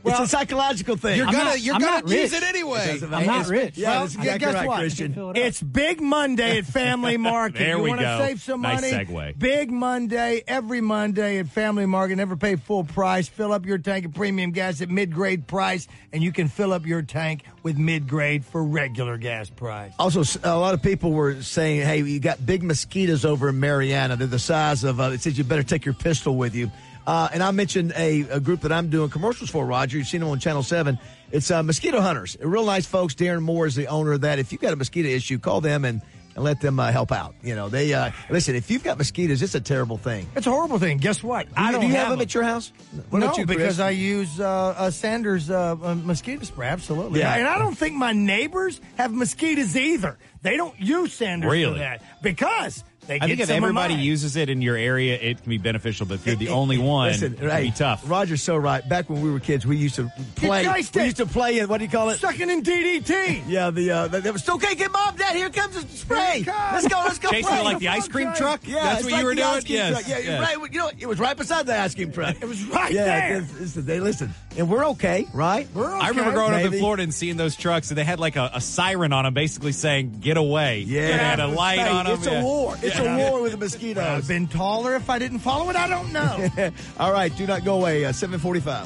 Speaker 5: it's a psychological thing.
Speaker 18: You're
Speaker 11: I'm
Speaker 18: gonna,
Speaker 11: not-
Speaker 18: you're
Speaker 11: I'm
Speaker 18: gonna
Speaker 11: not
Speaker 18: use
Speaker 11: rich.
Speaker 18: it anyway.
Speaker 5: It
Speaker 11: I'm not rich.
Speaker 5: Yeah,
Speaker 4: Well,
Speaker 5: that's exactly
Speaker 4: guess
Speaker 5: right,
Speaker 4: what?
Speaker 5: Christian.
Speaker 4: It's Big Monday at Family Market.
Speaker 6: There
Speaker 4: you
Speaker 6: we
Speaker 4: want to
Speaker 6: go.
Speaker 4: save some
Speaker 6: Nice
Speaker 4: money?
Speaker 6: segue.
Speaker 4: Big Monday, every Monday at Family Market. Never pay full price. Fill up your tank of premium gas at mid-grade price, and you can fill up your tank with mid-grade for regular gas price.
Speaker 5: Also, a lot of people were saying, hey, you got big mosquitoes over in Mariana. They're the size of, uh, it says you better take your pistol with you. Uh, and I mentioned a, a group that I'm doing commercials for, Roger. You've seen them on Channel seven. It's uh, Mosquito Hunters. Real nice folks. Darren Moore is the owner of that. If you've got a mosquito issue, call them and, and let them uh, help out. You know, they uh, listen, if you've got mosquitoes, it's a terrible thing.
Speaker 4: It's a horrible thing. Guess what?
Speaker 5: Do
Speaker 4: I
Speaker 5: you,
Speaker 4: don't
Speaker 5: do you
Speaker 4: have
Speaker 5: have them at your house? What
Speaker 4: no,
Speaker 5: about you, Chris?
Speaker 4: because I use uh, uh, Sanders uh, uh, mosquito spray. Absolutely.
Speaker 5: Yeah.
Speaker 4: And I don't think my neighbors have mosquitoes either. They don't use Sanders
Speaker 6: Really?
Speaker 4: for that because they get
Speaker 6: I think if
Speaker 4: some of
Speaker 6: everybody
Speaker 4: mine.
Speaker 6: uses it in your area, it can be beneficial. But if you're the only one,
Speaker 5: Listen,
Speaker 6: it can
Speaker 5: hey,
Speaker 6: be tough.
Speaker 5: Roger's so right. Back when we were kids, we used to play.
Speaker 4: guys
Speaker 5: We
Speaker 4: did.
Speaker 5: used to play in, what do you call it?
Speaker 4: Sucking in D D T.
Speaker 5: Yeah, the uh, the, the was okay. Get mom, dad. Here comes the spray.
Speaker 4: Here it comes.
Speaker 5: Let's go. Let's go.
Speaker 6: Chasing
Speaker 5: play.
Speaker 6: it like the ice cream truck?
Speaker 5: Yeah,
Speaker 6: That's
Speaker 5: it's
Speaker 6: what
Speaker 5: like
Speaker 6: you were
Speaker 5: the
Speaker 6: doing?
Speaker 5: ice cream
Speaker 6: Yes,
Speaker 5: truck. Yeah, you're
Speaker 6: yes.
Speaker 5: right. You know, it was right beside the ice cream truck.
Speaker 4: It was right
Speaker 5: yeah,
Speaker 4: there.
Speaker 5: it's- it's- they listen, and we're okay, right?
Speaker 4: We're okay.
Speaker 6: I remember growing up
Speaker 5: Maybe.
Speaker 6: in Florida and seeing those trucks, and they had like a, a siren on them, basically saying "Get away."
Speaker 5: Yeah,
Speaker 6: and they had a light
Speaker 5: Hey,
Speaker 6: on them.
Speaker 5: It's a war. It's a war with the mosquitoes.
Speaker 4: I've been taller. If I didn't follow it, I don't know.
Speaker 5: All right, do not go away. Uh, seven forty-five.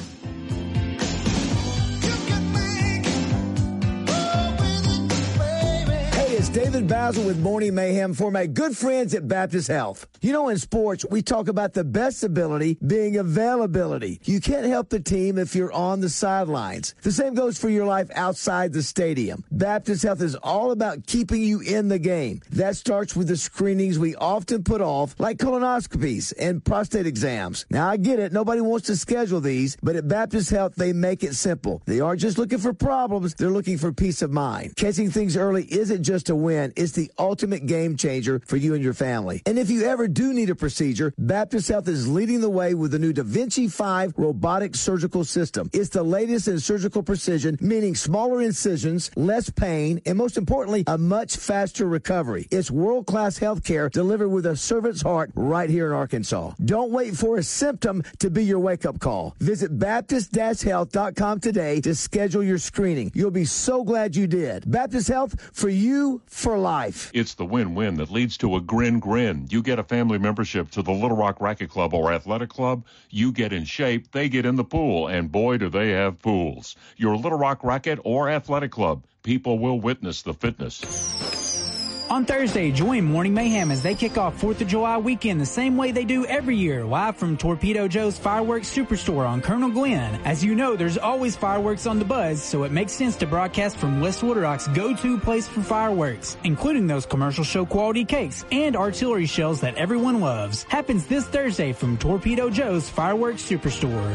Speaker 5: Hey, it's David Basil with Morning Mayhem for my good friends at Baptist Health. You know, in sports, we talk about the best ability being availability. You can't help the team if you're on the sidelines. The same goes for your life outside the stadium. Baptist Health is all about keeping you in the game. That starts with the screenings we often put off, like colonoscopies and prostate exams. Now, I get it. Nobody wants to schedule these, but at Baptist Health, they make it simple. They aren't just looking for problems. They're looking for peace of mind. Catching things early isn't just a win. It's the ultimate game changer for you and your family. And if you ever do need a procedure, Baptist Health is leading the way with the new Da Vinci five robotic surgical system. It's the latest in surgical precision, meaning smaller incisions, less pain, and most importantly, a much faster recovery. It's world-class health care delivered with a servant's heart right here in Arkansas. Don't wait for a symptom to be your wake-up call. Visit Baptist Health dot com today to schedule your screening. You'll be so glad you did. Baptist Health, for you, for life.
Speaker 19: It's the win-win that leads to a grin grin. You get a family membership to the Little Rock Racket Club or Athletic Club. You get in shape, they get in the pool, and boy, do they have pools. Your Little Rock Racket or Athletic Club, people will witness the fitness.
Speaker 11: On Thursday, join Morning Mayhem as they kick off fourth of July weekend the same way they do every year, live from Torpedo Joe's Fireworks Superstore on Colonel Glenn. As you know, there's always fireworks on the buzz, so it makes sense to broadcast from West Little Rock's go-to place for fireworks, including those commercial show quality cakes and artillery shells that everyone loves. Happens this Thursday from Torpedo Joe's Fireworks Superstore.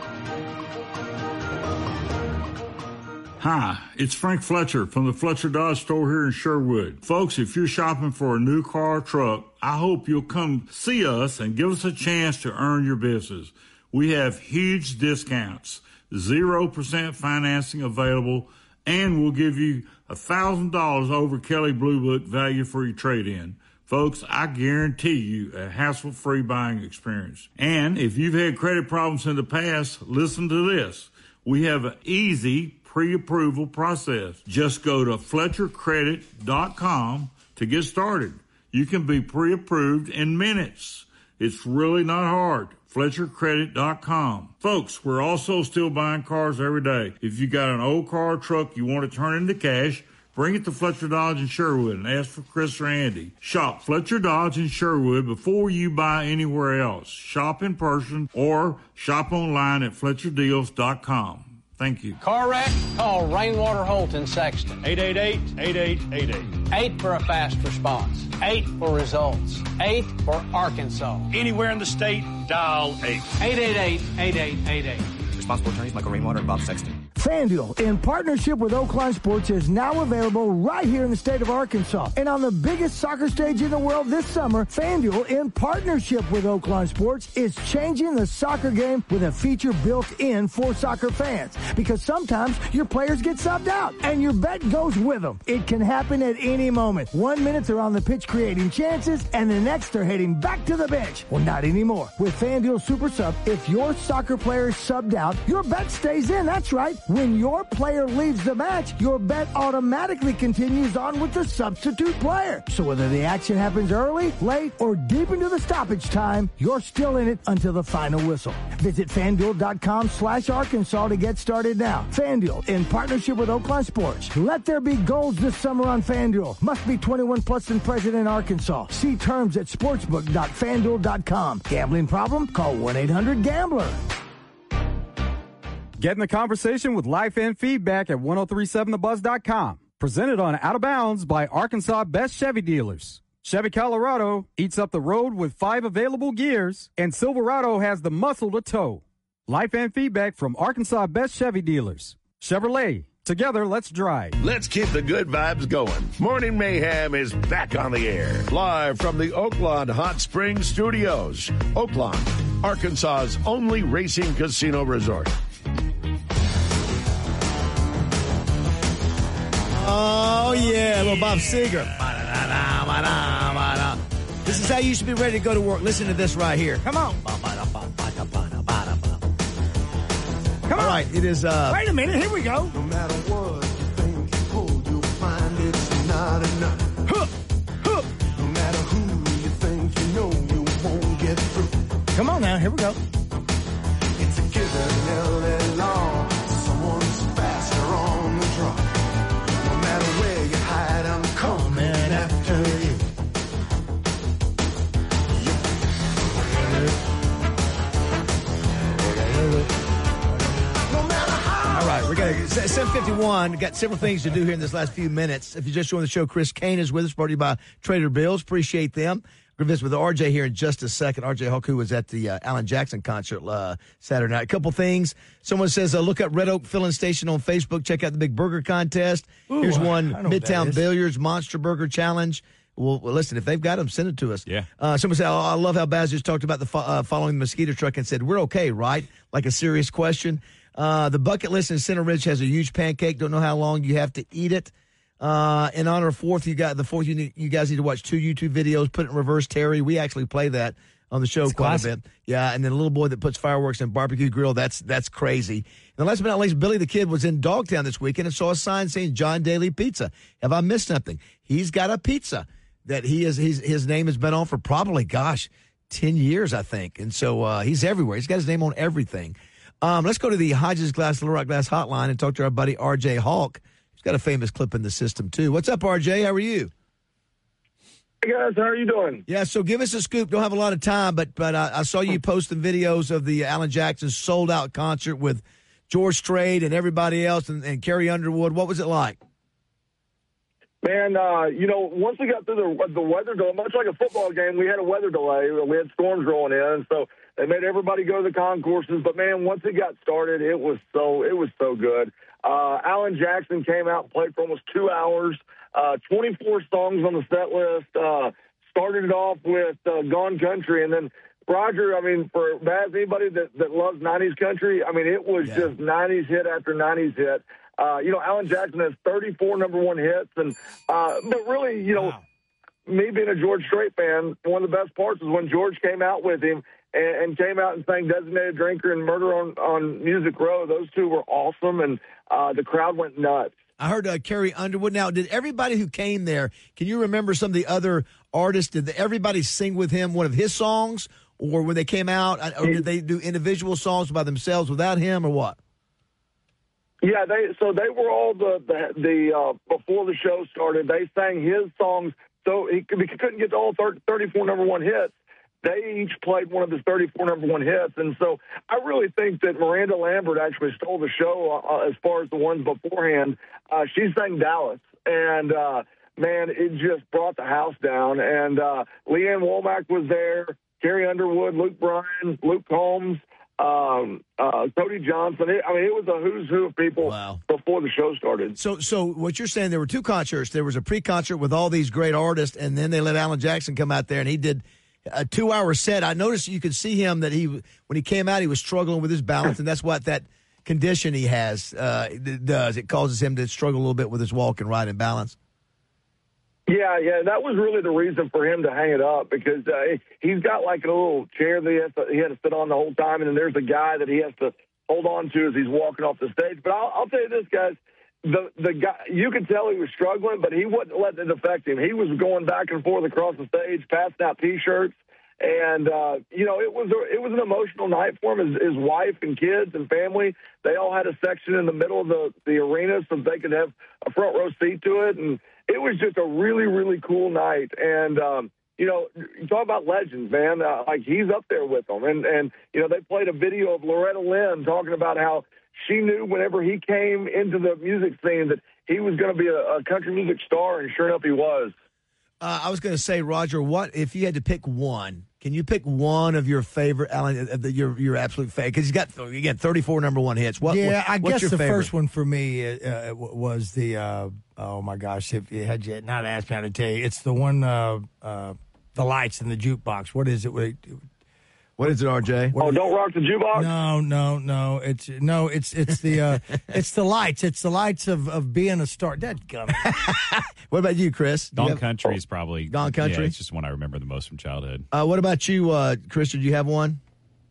Speaker 13: Hi, it's Frank Fletcher from the Fletcher Dodge store here in Sherwood. Folks, if you're shopping for a new car or truck, I hope you'll come see us and give us a chance to earn your business. We have huge discounts, zero percent financing available, and we'll give you one thousand dollars over Kelly Blue Book value for your trade-in. Folks, I guarantee you a hassle-free buying experience. And if you've had credit problems in the past, listen to this. We have an easy pre-approval process. Just go to Fletcher Credit dot com to get started. You can be pre-approved in minutes. It's really not hard. Fletcher Credit dot com. Folks, we're also still buying cars every day. If you got an old car or truck you want to turn into cash, bring it to Fletcher Dodge in Sherwood and ask for Chris or Andy. Shop Fletcher Dodge in Sherwood before you buy anywhere else. Shop in person or shop online at Fletcher Deals dot com. Thank you.
Speaker 20: Car wreck? Call Rainwater Holt in Sexton. eight eight eight, eight eight eight eight. eight for a fast response. eight for results. eight for Arkansas.
Speaker 21: Anywhere in the state, dial eight.
Speaker 20: eight eight eight, eight eight eight eight.
Speaker 3: Responsible attorneys Michael Rainwater and Bob Sexton.
Speaker 4: FanDuel, in partnership with Oakline Sports, is now available right here in the state of Arkansas. And on the biggest soccer stage in the world this summer, FanDuel, in partnership with Oakline Sports, is changing the soccer game with a feature built in for soccer fans. Because sometimes your players get subbed out, and your bet goes with them. It can happen at any moment. One minute they're on the pitch creating chances, and the next they're heading back to the bench. Well, not anymore. With FanDuel Super Sub, if your soccer player is subbed out, your bet stays in. That's right. When your player leaves the match, your bet automatically continues on with the substitute player. So whether the action happens early, late, or deep into the stoppage time, you're still in it until the final whistle. Visit FanDuel.com slash Arkansas to get started now. FanDuel, in partnership with Oakland Sports. Let there be goals this summer on FanDuel. Must be twenty-one plus and present in Arkansas. See terms at sportsbook dot fan duel dot com. Gambling problem? Call one eight hundred gambler.
Speaker 15: Get in the conversation with Life and Feedback at ten thirty-seven the buzz dot com. Presented on Out of Bounds by Arkansas Best Chevy Dealers. Chevy Colorado eats up the road with five available gears, and Silverado has the muscle to tow. Life and Feedback from Arkansas Best Chevy Dealers. Chevrolet. Together, let's drive.
Speaker 1: Let's keep the good vibes going. Morning Mayhem is back on the air. Live from the Oakland Hot Springs Studios. Oakland, Arkansas's only racing casino resort.
Speaker 5: Oh, yeah, little Bob Seger. This is how you should be ready to go to work. Listen to this right here.
Speaker 4: Come on. Come
Speaker 5: All
Speaker 4: on.
Speaker 5: right, it is... Uh,
Speaker 4: Wait a minute, here we go.
Speaker 18: No matter what you think you pull, you'll find it's not enough.
Speaker 4: Huh. Huh.
Speaker 18: No matter who you think you know, you won't get through.
Speaker 4: Come on now, here we go.
Speaker 18: It's a given L A law. Someone's faster on the draw. No matter where you hide, I'm coming after you.
Speaker 5: All right, we're going to seven fifty-one. Got several things to do here in this last few minutes. If you just joined the show, Chris Kane is with us, brought to you by Trader Bills. Appreciate them. We're going to visit with R J here in just a second. R J Hawk, who was at the uh, Alan Jackson concert uh, Saturday night. A couple things. Someone says, uh, look up Red Oak Filling Station on Facebook. Check out the big burger contest.
Speaker 4: Ooh,
Speaker 5: Here's one,
Speaker 4: I know what that
Speaker 5: Midtown
Speaker 4: is.
Speaker 5: Billiards Monster Burger Challenge. Well, well, listen, if they've got them, send it to us.
Speaker 6: Yeah.
Speaker 5: Uh, someone said, oh, I love how Baz just talked about the fo- uh, following the mosquito truck and said, we're okay, right? Like a serious question. Uh, the bucket list in Center Ridge has a huge pancake. Don't know how long you have to eat it. Uh, in honor of fourth, you got the fourth. You, need, you guys need to watch two YouTube videos. Put it in reverse, Terry. We actually play that on the show
Speaker 6: It's
Speaker 5: quite
Speaker 6: classic.
Speaker 5: a bit. Yeah, and then a little boy that puts fireworks in a barbecue grill. That's that's crazy. And last but not least, Billy the Kid was in Dogtown this weekend and saw a sign saying John Daly Pizza. Have I missed something? He's got a pizza that he is. His his name has been on for probably, gosh, ten years, I think. And so uh, he's everywhere. He's got his name on everything. Um, let's go to the Hodges Glass Little Rock Glass hotline and talk to our buddy R J Hawk. He's got a famous clip in the system, too. What's up, R J? How are you?
Speaker 22: Hey, guys. How are you doing?
Speaker 5: Yeah, so give us a scoop. Don't have a lot of time, but but I, I saw you posting videos of the Alan Jackson sold-out concert with George Strait and everybody else and, and Carrie Underwood. What was it like?
Speaker 22: Man, uh, you know, once we got through the, the weather delay, much like a football game, we had a weather delay. We had storms rolling in, so they made everybody go to the concourses. But, man, once it got started, it was so it was so good. Uh, Alan Jackson came out and played for almost two hours, uh, twenty-four songs on the set list, uh, started it off with uh, Gone Country, and then Roger, I mean, for Baz, anybody that, that loves nineties country, I mean, it was yeah. just nineties hit after nineties hit. Uh, you know, Alan Jackson has thirty-four number one hits, and uh, but really, you know, wow. me being a George Strait fan, one of the best parts is when George came out with him and, and came out and sang Designated Drinker and Murder on, on Music Row. Those two were awesome, and uh, the crowd went nuts.
Speaker 5: I heard uh, Carrie Underwood. Now, did everybody who came there, can you remember some of the other artists? Did everybody sing with him one of his songs, or when they came out, or did they do individual songs by themselves without him, or what?
Speaker 22: Yeah, they so they were all the the, the uh, before the show started. They sang his songs, so he, he couldn't get to all thirty-four number one hits. They each played one of his thirty-four number one hits, and so I really think that Miranda Lambert actually stole the show uh, as far as the ones beforehand. Uh, she sang Dallas, and uh, man, it just brought the house down. And uh, Leanne Womack was there, Carrie Underwood, Luke Bryan, Luke Combs. Um, uh, Cody Johnson. It, I mean, it was a who's who of people wow. before the show started.
Speaker 5: So, so what you're saying, there were two concerts. There was a pre-concert with all these great artists, and then they let Alan Jackson come out there, and he did a two-hour set. I noticed you could see him that he, when he came out, he was struggling with his balance, and that's what that condition he has uh, does. It causes him to struggle a little bit with his walk and ride and balance.
Speaker 22: Yeah, yeah, that was really the reason for him to hang it up, because uh, he's got like a little chair that he has, to, he had to sit on the whole time, and then there's a guy that he has to hold on to as he's walking off the stage. But I'll, I'll tell you this, guys. The the guy, you could tell he was struggling, but he wasn't letting it affect him. He was going back and forth across the stage, passing out T-shirts, and uh, you know it was a, it was an emotional night for him. His, his wife and kids and family, they all had a section in the middle of the the arena so they could have a front row seat to it, and it was just a really really cool night. And um, you know, you talk about legends, man. Uh, like he's up there with them, and and you know they played a video of Loretta Lynn talking about how she knew whenever he came into the music scene that he was going to be a, a country music star, and sure enough, he was.
Speaker 5: Uh, I was going to say, Roger, what if you had to pick one? Can you pick one of your favorite, Alan, uh, your your absolute favorite? Because he's got again thirty-four number one hits. What?
Speaker 4: Yeah,
Speaker 5: what,
Speaker 4: I
Speaker 5: what's
Speaker 4: guess
Speaker 5: your
Speaker 4: the
Speaker 5: favorite?
Speaker 4: first one for me uh, was the. Uh, oh my gosh! If you had you not asked me, I'd tell you. It's the one, uh, uh, the lights in the jukebox. What is it? Wait,
Speaker 5: What is it, R J?
Speaker 22: Oh, Don't Rock the Jukebox?
Speaker 4: No, no, no. It's no, it's it's the uh, it's the lights. It's the lights of, of being a star. That gummit.
Speaker 5: What about you, Chris? Do you
Speaker 6: Gone
Speaker 5: have-
Speaker 6: Country is probably
Speaker 5: Gone Country?
Speaker 6: Yeah, it's just one I remember the most from childhood.
Speaker 5: Uh, what about you, uh, Chris? Did you have one?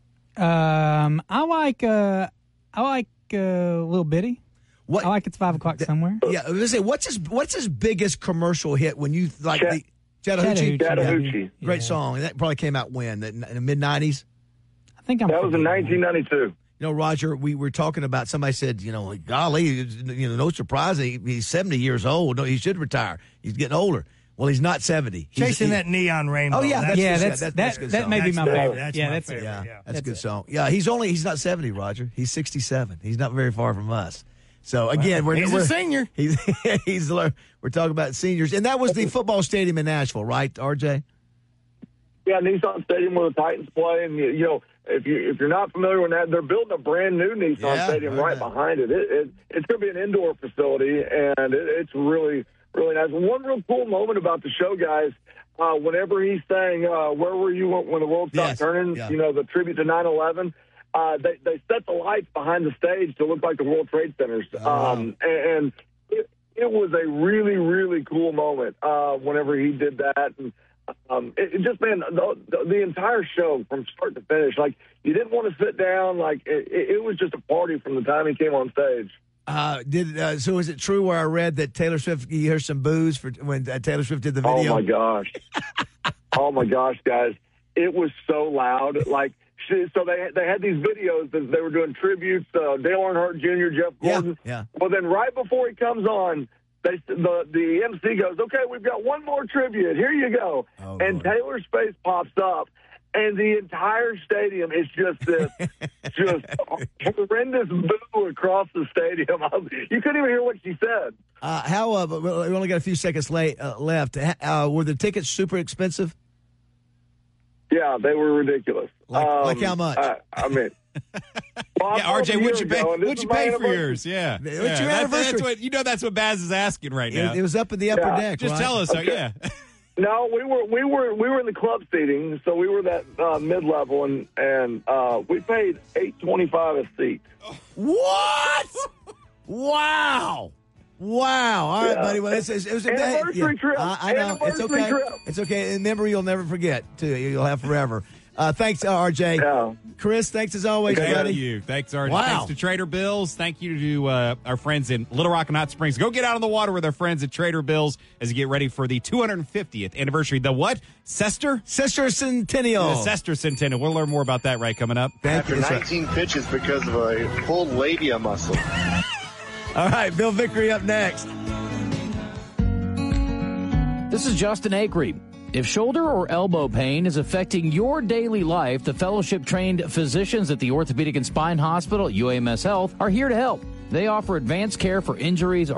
Speaker 9: Um, I like uh, I like uh, Little Bitty.
Speaker 5: What?
Speaker 9: I like It's Five O'Clock Somewhere.
Speaker 5: Yeah, I was gonna say, what's his what's his biggest commercial hit when you like
Speaker 22: Chat-
Speaker 5: the Chattahoochee?
Speaker 22: Chattahoochee. Chattahoochee.
Speaker 5: Great
Speaker 22: Yeah.
Speaker 5: song. That probably came out when in the mid nineties.
Speaker 9: I think I'm.
Speaker 22: That was in nineteen ninety-two.
Speaker 5: You know, Roger, we were talking about, somebody said, you know, like, golly, you know, no surprise, he, he's seventy years old. No, he should retire. He's getting older. Well, he's not seventy. He's,
Speaker 4: Chasing
Speaker 5: he-
Speaker 4: that neon rainbow.
Speaker 5: Oh, yeah. That's,
Speaker 9: Yeah,
Speaker 5: good-
Speaker 9: that's-
Speaker 5: that's,
Speaker 9: that-
Speaker 5: that's a good
Speaker 9: that
Speaker 5: song.
Speaker 9: may be
Speaker 5: That's
Speaker 9: my
Speaker 5: good.
Speaker 9: favorite.
Speaker 4: That's
Speaker 9: Yeah,
Speaker 4: my
Speaker 9: that's it.
Speaker 4: favorite.
Speaker 5: Yeah,
Speaker 4: Yeah.
Speaker 5: that's, a
Speaker 9: That's
Speaker 5: good
Speaker 9: it.
Speaker 5: song. Yeah, he's only, he's not seventy, Roger. He's sixty-seven. He's not very far from us. So, again, we're,
Speaker 4: he's
Speaker 5: we're
Speaker 4: a senior.
Speaker 5: He's, he's, we're talking about seniors. And that was the football stadium in Nashville, right, R J?
Speaker 22: Yeah, Nissan Stadium where the Titans play, and you, you know if you if you're not familiar with that, they're building a brand new Nissan
Speaker 5: Yeah,
Speaker 22: Stadium
Speaker 5: heard
Speaker 22: right
Speaker 5: that.
Speaker 22: behind it. it, it it's going to be an indoor facility, and it, it's really really nice. One real cool moment about the show, guys. Uh, whenever he sang uh, "Where Were You When the World Stopped
Speaker 5: Yes,
Speaker 22: Turning,"
Speaker 5: yeah.
Speaker 22: you know, the tribute to nine eleven. Uh, they they set the lights behind the stage to look like the World Trade Centers,
Speaker 5: Oh,
Speaker 22: um, and, and it, it was a really really cool moment uh, whenever he did that. And Um, it, it just, man, the, the, the entire show from start to finish, like, you didn't want to sit down. Like, it, it, it was just a party from the time he came on stage.
Speaker 5: Uh, did uh, so? Is it true where I read that Taylor Swift? You heard some boos for when uh, Taylor Swift did the video.
Speaker 22: Oh, my gosh. oh, my gosh, guys. It was so loud. Like, she, so they they had these videos that they were doing tributes, uh, Dale Earnhardt Junior, Jeff Gordon.
Speaker 5: Yeah, yeah.
Speaker 22: Well, then right before he comes on, They, the the M C goes, okay, we've got one more tribute. Here you go.
Speaker 5: Oh,
Speaker 22: and
Speaker 5: Lord.
Speaker 22: Taylor's face pops up, and the entire stadium is just this just horrendous boo across the stadium. You couldn't even hear what she said.
Speaker 5: Uh, how? Uh, we only got a few seconds late, uh, left. Uh, were the tickets super expensive?
Speaker 22: Yeah, they were ridiculous.
Speaker 5: Like,
Speaker 22: Um,
Speaker 5: like how much?
Speaker 22: I, I mean, well, I
Speaker 6: Yeah,
Speaker 22: bought
Speaker 6: R J,
Speaker 22: them a
Speaker 6: what'd
Speaker 22: year
Speaker 6: you pay?
Speaker 22: ago, and this
Speaker 6: What'd
Speaker 22: is
Speaker 6: you
Speaker 22: my
Speaker 6: pay for
Speaker 22: anniversary.
Speaker 6: yours? Yeah,
Speaker 5: What's
Speaker 6: yeah.
Speaker 5: your
Speaker 6: That-
Speaker 5: anniversary?
Speaker 6: That's what you know. That's what Baz is asking right now.
Speaker 5: It, it was up in the upper
Speaker 22: Yeah.
Speaker 5: deck.
Speaker 6: Just
Speaker 5: right?
Speaker 6: tell us.
Speaker 22: Okay.
Speaker 6: So, yeah.
Speaker 22: No, we were we were we were in the club seating, so we were that uh, mid level, and and uh, we paid eight twenty five a seat.
Speaker 5: What? Wow. Wow. All right,
Speaker 22: Yeah.
Speaker 5: buddy. Well, it's, it's, it was a
Speaker 22: Anniversary trip.
Speaker 5: I, I know. It's
Speaker 22: Anniversary
Speaker 5: okay.
Speaker 22: trip.
Speaker 5: It's okay. And memory you'll never forget, too. You'll have forever. Uh, thanks, uh, R J.
Speaker 22: Yeah.
Speaker 5: Chris, thanks as always,
Speaker 6: Thank
Speaker 5: buddy.
Speaker 6: you. Thanks, R J.
Speaker 5: Wow.
Speaker 6: Thanks to Trader Bill's. Thank you to uh, our friends in Little Rock and Hot Springs. Go get out on the water with our friends at Trader Bill's as you get ready for the two hundred fiftieth anniversary. The what? Sester?
Speaker 5: Sester Centennial.
Speaker 6: The Sester Centennial. We'll learn more about that right coming up.
Speaker 5: Thank
Speaker 17: After
Speaker 5: you. That's right.
Speaker 17: nineteen pitches because of a pulled labia muscle.
Speaker 5: All right, Bill Vickery up next.
Speaker 2: This is Justin Acree. If shoulder or elbow pain is affecting your daily life, the fellowship-trained physicians at the Orthopedic and Spine Hospital at U A M S Health are here to help. They offer advanced care for injuries